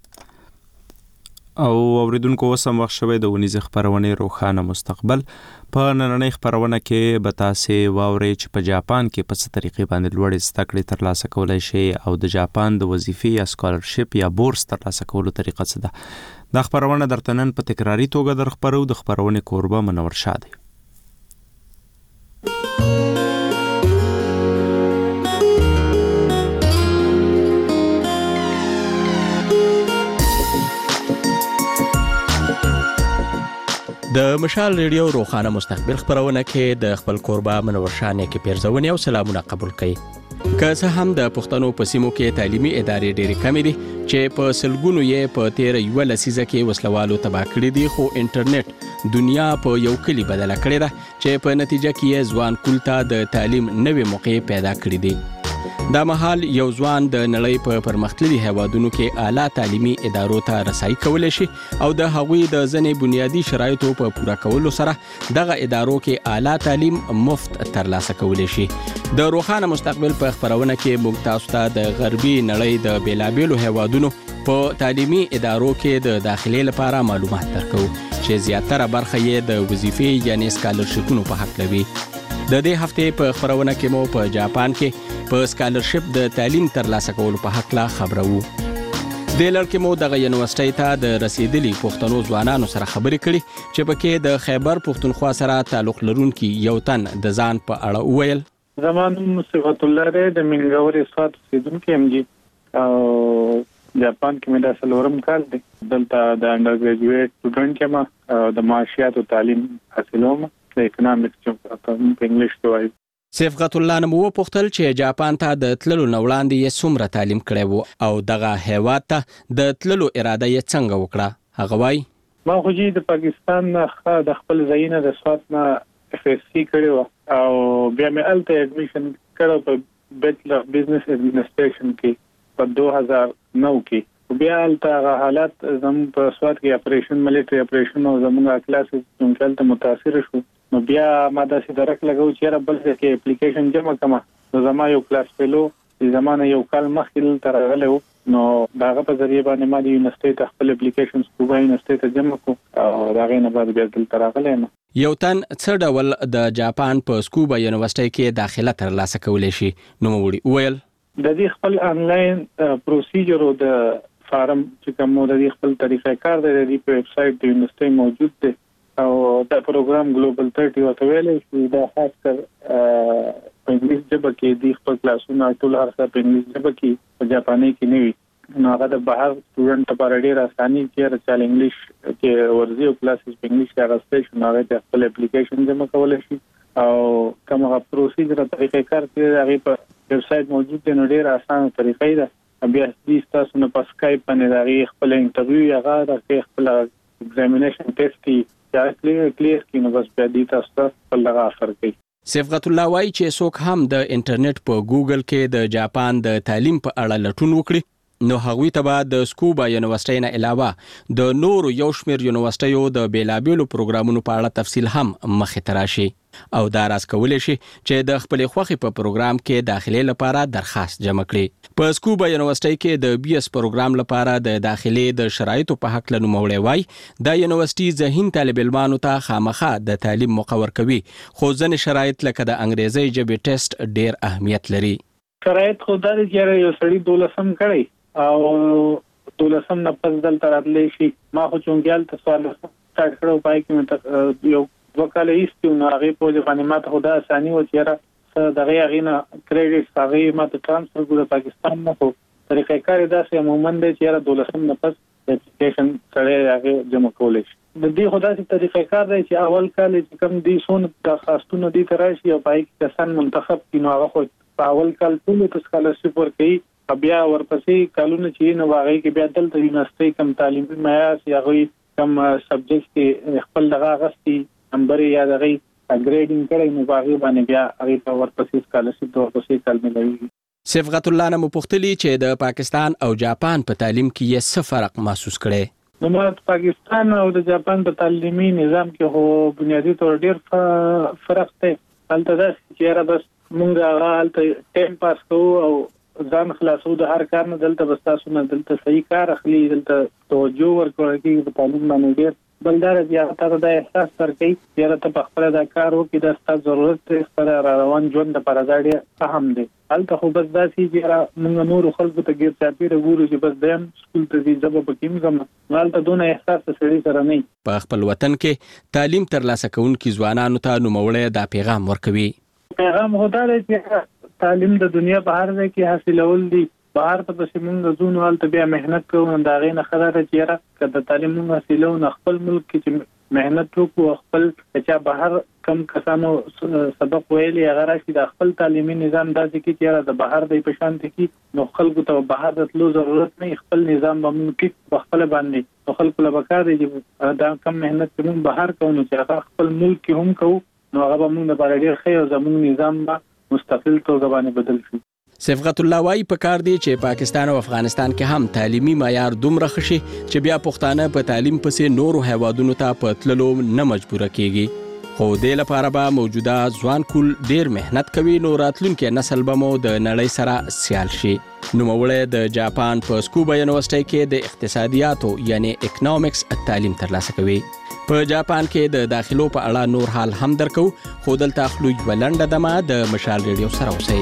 او اوریدونکو وسم وخت شوی د ونیزه خبرونه روخانه مستقبل په نننۍ خبرونه کې به تاسې واورئ چې په جاپان کې په څه طریقې باندې لوړې زده کړې ترلاسه کولی شي او د جاپان د وظیفې یا سکالرشپ یا بورس ترلاسه کولو طریقه څه ده. دا خبرونه درته نن په تکراري توګه در خپرو. د خبرونې کوربه منور شاه دی. د مشال ریډیو روخانه مستقبل خبرونه کې د خپل کوربه منور شاه کې پیرزونی او سلامونه قبول کړي. که څه هم د پښتنو په سیمو کې تعلیمي ادارې ډېرې کمې دي چې په سلګونو یې په تیر یو لسیزه کې وسلوالو تباه کړي دي، خو انټرنیټ دنیا په یو کلی بدله کړې ده چې په نتیجه کې ځوان کول ته د تعلیم نوې موقع پیدا کړې دي. دا مهال یو ځوان د نړۍ په پرمختللي هیوادونو کې اعلی تعلیمي ادارو ته رسایي کولی شي او د هغوی د ځینې بنیادي شرایطو په پوره کولو سره دغه ادارو کې اعلی تعلیم مفت ترلاسه کولی شي. د روښانه مستقبل په خبرونه کې موږ تاسو ته د غربي نړۍ د بیلابیلو هیوادونو په تعلیمي ادارو کې د داخلي لپاره معلومات درکو چې زیاتره برخه یې د وظیفې یعنی سکالرشپونو په حق لوي. د دې هفته په خبرونه کې مو په جاپان کې په سکالرشپ د تعلیم ترلاسه کولو په حق لا خبرو. د لړکې مو د یونیورسيټي ته د رسیدلي پښتنو ځوانانو سره خبرې کړې چې پکې د خیبر پښتونخوا سره تعلق لرونکي یو تن د ځان په اړه وویل. زمانو صفات الله د منګوري صفات سیدونکو ام جی او جاپان کې مې د سلورم کال دی دلته د انډر ګریجویټ سټوډنټ یم او د معاشيات او تعلیم حاصلوم د اکونومکس چې په انګلیش کې وایي. صفات الله نو پوښتل چې جاپان ته د تللو نوړاندې یې څومره تعلیم کړی وو او دغه هیواد ته د تللو اراده یې څنګه وکړه. هغه وایي ما خو چې د پاکستان نه د خپل ځایونه د سوات نه اف اس سی کړو او بیا مې الته اډمیشن کړو په بیچلر بزنس ایڈمنسټریشن کې په دوه هزار نو کې. بیا الته حالات زم په سوات کې اپریشن ملټری اپریشن او زموږه کلاس څنګه ته متاثر شو نو بیا ما د سیدرک لګو چې را بل څه کې اپلیکیشن جمع کما نو زما یو کلاس فیلو د زمانه یو کال مخکې تر غلو نو داغه په ذریعہ باندې ما د یونیورسيټي خپل اپلیکیشن سکوبا یونیورسيټي ته جمع کو او داغه نه بعد بیا تر غلې نو یو تن څه ډول د جاپان په سکوبا یونیورسيټي کې داخله ترلاسه کولی شي. نو وړي ویل د دې خپل انلاین پروسیجر او د فارم چې کوم د دې خپل طریقې کار دی د دې په ویب سټ د یونیورسيټي موجود دی او دا پروګرام ګلوبل ثلاثين وته ویلې چې دا خاص کر په انګلیسي ژبه کې د خپل کلاسونو ټول هر څه په انګلیسي ژبه کې په جاپاني کې نه وي نو هغه د بهر سټوډنټ لپاره ډېر اساني چې چل انګلیش کې ورزي او کلاسز په انګلیش کې راځي نو هغه د خپل اپلیکیشن جمع کولای شي او کومه پروسیجر طریقې کار کوي هغه په ویب سټ موجود دی نو ډېر اسانه طریقې ده. بیا دې تاسو نه په سکایپ باندې هغه خپل انټرویو هغه د خپل ایگزامینیشن ټیسټ کی یا کلیر کلیر کی نو بس په دې تاسو په لغه اثر کوي. صفات الله وايي چې څوک هم د انټرنیټ په ګوګل کې د جاپان د تعلیم په اړه لټون وکړي نو هغوی ته به د سکوبا یونیورسيټي نه علاوه د نورو یو شمېر یونیورسيټیو د بیلابیلو پروګرامونو په اړه تفصیل هم مخې ته راشي او دا راز کولی شي چې د خپل خوخي په پروګرام کې داخلي لپاره درخواست جمع کړي. په سکوبا یونیورسيټي کې د بي اس پروګرام لپاره د داخلي د شرایطو په حق لنو موړی وای د یونیورسيټي ذهین طالب علمانو ته خامخا د تعلیم مقرر کوي خو ځنې شرایط لکه د انګریزي ژبې ټیسټ ډیر اهمیت لري. شرایط خو دا چې یو سړی دولسم کړي او دولسم نه پس دلته راتلی شي ما خو چونګیال ته سوال سٹارټ کړو پای کې مې یو وکاله ایستو نو هغه په ځبانه ماته خدا اساني و چې دغه غینا کریډټ هغه ماته ترانسفر کړو پاکستان نه خو طریقې کار داسې عموما د چې دولسم نه پس اپلیکیشن سره هغه جمع کولای شي. د دې خدا سي طریقې کار دی چې اول کال چې کوم دي سون درخواستونه دي تراشي او پای کې کسان منتخب کینو هغه خو په اول کال ټول په سکالرشپ ورکړي بیا ورپسې کالونه چې نو هغه کې بیا دلته یونیورسيټي کم تعلیمي معیار یا هغه کم سبجیکټ کې خپل دغه غستي نمبر یا دغه اګریډینګ کړي نو هغه باندې بیا هغه په ورپسې سکالرشپ د ورپسې کال ملوي. صفات الله نه مپوښتلی چې د پاکستان او جاپان په تعلیم کې یې څه فرق محسوس کړي. نو ما پاکستان او د جاپان په تعلیمي نظام کې هو بنیادی تور ډیر فرق دی. هلته دا چې را بس مونږ هغه هلته ټایم پاس کوو او ځان خلاصو د هر کار نه دلته بس تاسو نه دلته صحیح کار اخلي دلته توجه ورکړئ چې په تعلیم باندې ډیر بلدار بیا تاسو د احساس ورکړئ چې را ته په خپل د کار وکړي د ستاسو ضرورت دی پر روان ژوند لپاره دا ډیر اهم دی. هلته خو بس داسې چې را موږ نور خلکو ته ګیر چاپیره ګورو چې بس دیم سکول ته ځي ځبه پکې موږ هلته دونه احساس سړي سره نه. په خپل وطن کې تعلیم ترلاسه کوونکي ځوانانو ته نوموړی دا پیغام ورکوي. پیغام هدا دی چې تعلیم د دنیا په هر ځای کې حاصلول دي بهر ته پسې موږ ځو هلته بیا محنت کوو دا غي نه خبره چې را کله تعلیم موږ حاصلو نه خپل ملک کې چې محنت وکړو خپل چې بهر کم کسانو سبق ویلي هغه راشي د خپل تعلیمي نظام داسې کې چې را د بهر د پېښان ته کې نو خلکو ته بهر د تلو ضرورت نه خپل نظام به موږ په خپل باندې خلکو له بکار دي چې دا کم محنت کوم بهر کوو چې هغه خپل ملک کې هم کوو نو هغه به موږ د بهر ډیر خیر زموږ نظام به مستقل توګه باندې بدل شي. صفقت الله وايي په کار دی چې پاکستان او افغانستان کې هم تعلیمي معیار دومره ښه شي چې بیا پښتانه په تعلیم پسې نورو هیوادونو ته په تللو نه مجبوره کیږي. خو دې لپاره به موجوده ځوان کول ډیر مهنت کوي، نو راتلونکي نسل به مو د نړۍ سره سیال شي. نوموړی د جاپان په سکوبا یونیورسيټي کې د اقتصادیاتو یعنی اکونومکس تعلیم ترلاسه کوي. په جاپان کې د داخلو په اړه نور حال هم درکو، خو دلته خلوی ولنډه دمه د مشال ریډیو سره اوسئ.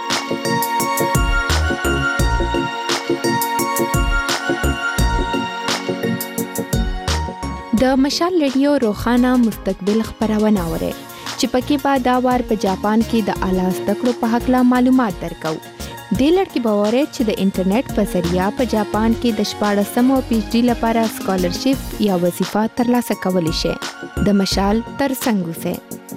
د مشال ریډیو روخانه مستقبل خبرونه اوري چې پکې به دا وار په جاپان کې د اعلی زده کړو په حق لا معلومات درکو. د لړکی باورې چې د انټرنیټ په ذریعہ په جاپان کې د شپاړسم او پی ایچ ډي لپاره سکالرشپ یا وظیفه ترلاسه کولی شي. د مشال تر څنګ اوسئ.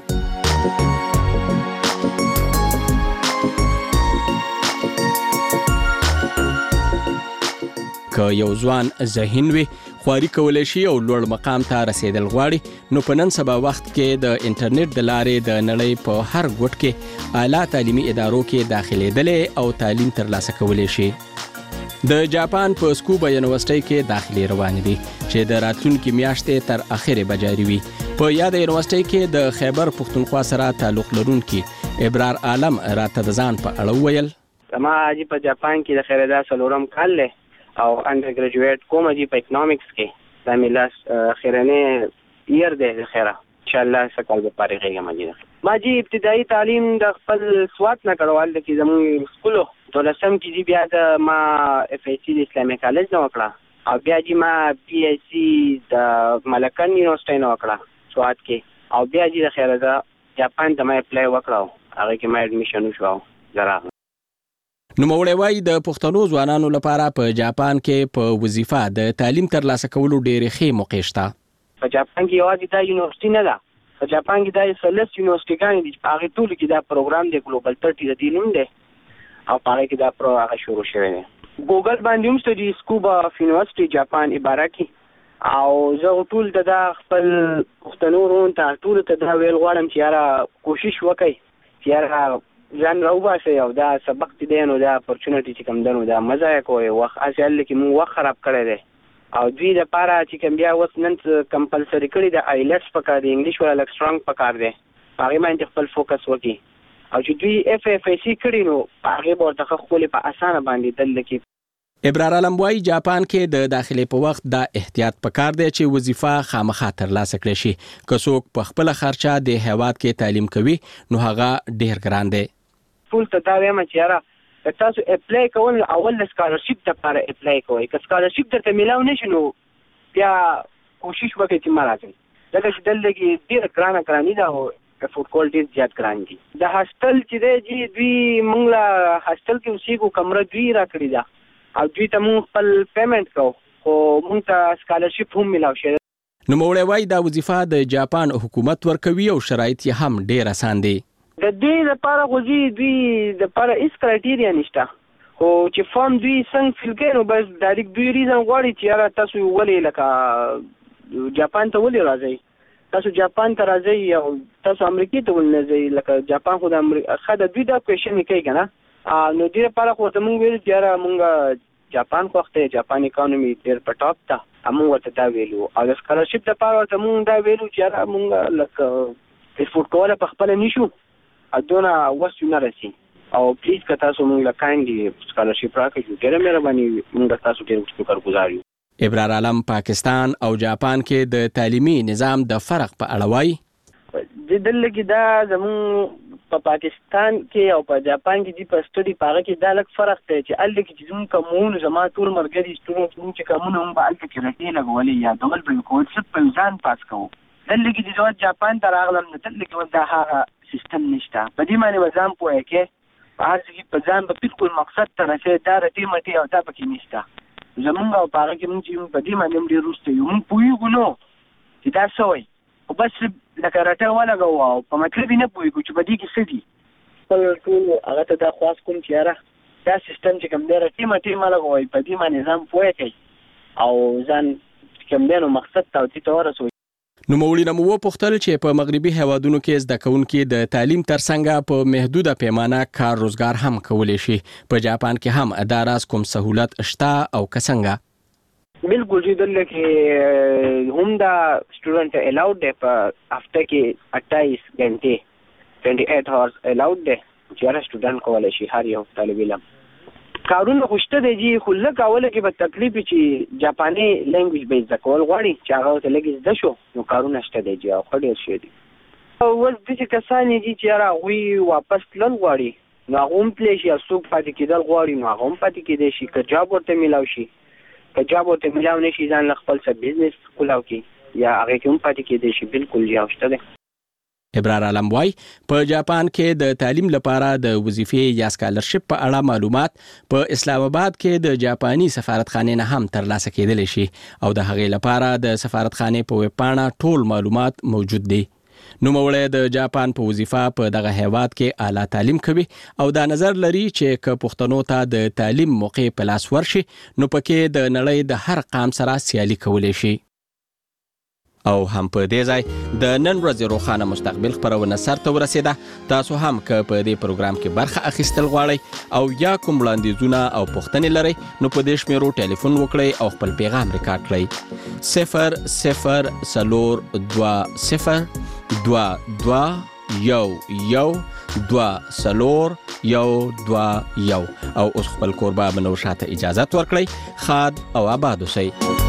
که یو ځوان ذهین وي، خواري کولی شي او لوړ مقام ته رسیدل غواړي، نو په نن سبا وخت کې د انټرنیټ د لارې د نړۍ په هر ګوټ کې اعلی تعلیمي ادارو کې داخلېدلی او تعلیم ترلاسه کولی شي. د جاپان په سکوبا یونیورسيټي کې داخلي روان دي چې د راتلونکي میاشتې تر اخره به جاري وي. په یاد یونیورسيټي کې د خیبر پښتونخوا سره تعلق لرونکي ابرار عالم راته د ځان په اړه وویل. زما اجي په جاپان کې د خیردا سلورم کال له او انډر ګریجویټ کوم دي په اکونومکس کې د میلاس خیرنه ایر دی خیره ان شاء الله سکل به پاره ماجي ما جی ابتدایي تعلیم د خپل سوات نه کړوال د کی زموږ سکولو دولسم کې دی بیا د ما اف ای سی د اسلامي کالج نو وکړه او بیا جی ما پی ای سی د ملکن یونیورسيټي نو وکړه سوات کې او بیا جی د خیره دا جاپان ته ما اپلای وکړو هغه کې ما اډمیشن وشو زرا. نوموړی وايي د پښتنو ځوانانو لپاره په جاپان کې په وظیفه د تعلیم ترلاسه کولو ډېرې ښې موقع شته. په جاپان کې یوازې دا یونیورسيټي نه ده، په جاپان کې دا سلس یونیورسيټيګانې دي چې هغه ټول کې دا پروګرام دی ګلوبل تھرټي د دې نوم دی او هغه کې دا پرو هغه شروع شوی دی. ګوګل باندې هم ستدي سکوبا یونیورسيټي جاپان عبارت کی او زه ټول د خپل پښتنو رون ته ټول ته دا ویل غواړم چې یاره کوشش وکړئ چې یاره ځان راوباسي او دا سبق دی نو دا اپورچونټی چې کوم دنو دا مزه کوي وخت اصل کې مو وخت خراب کړی دی او دوی د پاره چې کوم بیا وس نن کمپلسری کړی د آیلټس پکار دی انګلیش ولا لک سترونګ پکار دی هغه باندې خپل فوکس وکړي او چې دوی اف اف ای سی کړی نو هغه ورته خپل په اسانه باندې دل کې. ابرار علم وايي جاپان کې د داخلي په وخت دا احتیاط پکار دی چې وظیفه خامخا ترلاسه کړي شي. که څوک په خپل خرچه د هیواد کې تعلیم کوي نو هغه ډیر ګران دی. ټول ته دا وایم چې یاره تاسو اپلای کول اول سکالرشپ لپاره اپلای کوئ. که سکالرشپ درته ملاو نشي نو بیا کوشش وکړئ چې مراتب دا چې دلته ډیر ګرانه ګرانی دا او فود کول ډیر زیات ګران دي. د هاستل چې دی جی دوی موږ لا هاستل کې اوسېږو کمره دوی راکړي ده او دوی ته موږ خپل پیمنټ کوو خو موږ ته سکالرشپ هم ملاو شي. نوموړی وايي دا وظیفه د جاپان حکومت ورکوي او شرایط یې هم ډیر اسان دي. د دې لپاره غوږی دوی د لپاره هیڅ کرایټیریا نشته خو چې فارم دوی څنګه فیل کوي نو بس ډایرکټ دوی ریزن غواړي چې یاره تاسو ولې لکه جاپان ته ولې راځئ، تاسو جاپان ته راځئ او تاسو امریکا ته ولې نه ځئ، لکه جاپان خو د امریکا خاله دوی دا کوېشن کوي که نه نو دې لپاره خو ته مونږ ویلو چې یاره مونږ جاپان خوښ دی، جاپان اکانومي ډېر په ټاپ ده مونږ ورته دا ویلو او د سکالرشپ لپاره ورته مونږ دا ویلو چې یاره مونږ لکه افورډ کولی په خپله نشو دونه وس نه رسي او پلیز که تاسو موږ له کاندي سکالرشپ راکړئ ډېره مهرباني موږ تاسو ډېر شکرګزار یو. ابرار عالم پاکستان او جاپان کې د تعلیمي نظام د فرق په اړه وایي. د دلته کې دا زموږ په پاکستان کې او په جاپان کې چې په سټډي په هغه کې دا لږ فرق دی چې هلته کې چې زموږ کومونه زما ټول ملګري سټوډنټ زموږ چې کومونه هم به هلته کې رټې لګولې یا ډول به یې کول صرف په ځان پاس کوو. دلته کې چې زه جاپان ته راغلم نو دلته کې دا هغه سیستم نشته په دې باندې به ځان پوهه کې په هر څه کې په ځان به بالکل مقصد ته رسې دا رټې مټې او دا پکې نشته زمونږ او په هغه کې مونږ چې په دې باندې هم ډېر وروسته یو مونږ پوهېږو نو چې دا څه وایي خو بس لکه رټه ولګوو او په مطلب یې نه پوهېږو چې په دې کې څه دي خپل ټول هغه ته دا خواست کوم چې یاره دا سیستم چې کوم دی رټې مټې مه لګوئ په دې باندې ځان پوهه کوئ او ځان چې کوم دی نو مقصد ته او دې ته ورسوئ. نو مولوی نمو پختل چې په مغربي هیوادونو کې زده کوونکي د تعلیم ترڅنګ په محدوده پیمانه کار روزګار هم کولی شي. په جاپان کې هم دا راز کوم سہولت شته او کسنګ؟ بالکل چې دلته کې هم دا سټوډنټ الاود دی په هفته کې اٹھائیس غنټې अट्ठाईस hours الاود دی چې هر سټوډنټ کولی شي، هر یو طالب علم. کارونه خوشته دی جی خو لږ اوله کې به تکلیف چې جاپاني لینګویج به زده کول غواړي چې هغه ته لږ زده شو نو کارونه شته دی جی او ښه ډېر شی دي. اوس داسې کسان دي چې یاره هغوی واپس تلل غواړي نو هغه هم تللی شي، او څوک پاتې کېدل غواړي نو هغه هم پاتې کېدی شي. که جاب ورته میلاو شي، که جاب ورته میلاو نه شي ځان له خپل څه بزنس کولاو کړي یا هغې کې هم پاتې کېدی شي. بالکل جی او شته دی. ابرار عالم وای په جاپان کې د تعلیم لپاره د وظیفې یا سکالرشپ په اړه معلومات په اسلام آباد کې د جاپاني سفارتخانې نه هم ترلاسه کېدلی شي او د هغې لپاره د سفارتخانې په ویب پاڼه ټول معلومات موجود دي. نوموړی د جاپان په وظیفه په دغه هیواد کې اعلی تعلیم کوي او دا نظر لري چې که پښتنو ته د تعلیم موقع په لاس ورشي نو پکې د نړۍ د هر قام سره سیالي کولی شي. او هم په دې ځای د نن ورځې روښانه مستقبل خپرونه سرته ورسېده. تاسو هم که په دې پروګرام کې برخه اخیستل غواړئ او یا کوم وړاندیزونه او پوښتنې لرئ نو په دې شمیرو ټلیفون وکړئ او خپل پیغام ریکارډ کړئ. صفر صفر څلور دوه صفر دوه دوه یو یو دوه څلور یو دوه یو. او اوس خپل کوربه منور شاته اجازت ورکړئ. ښاد او آباد اوسئ.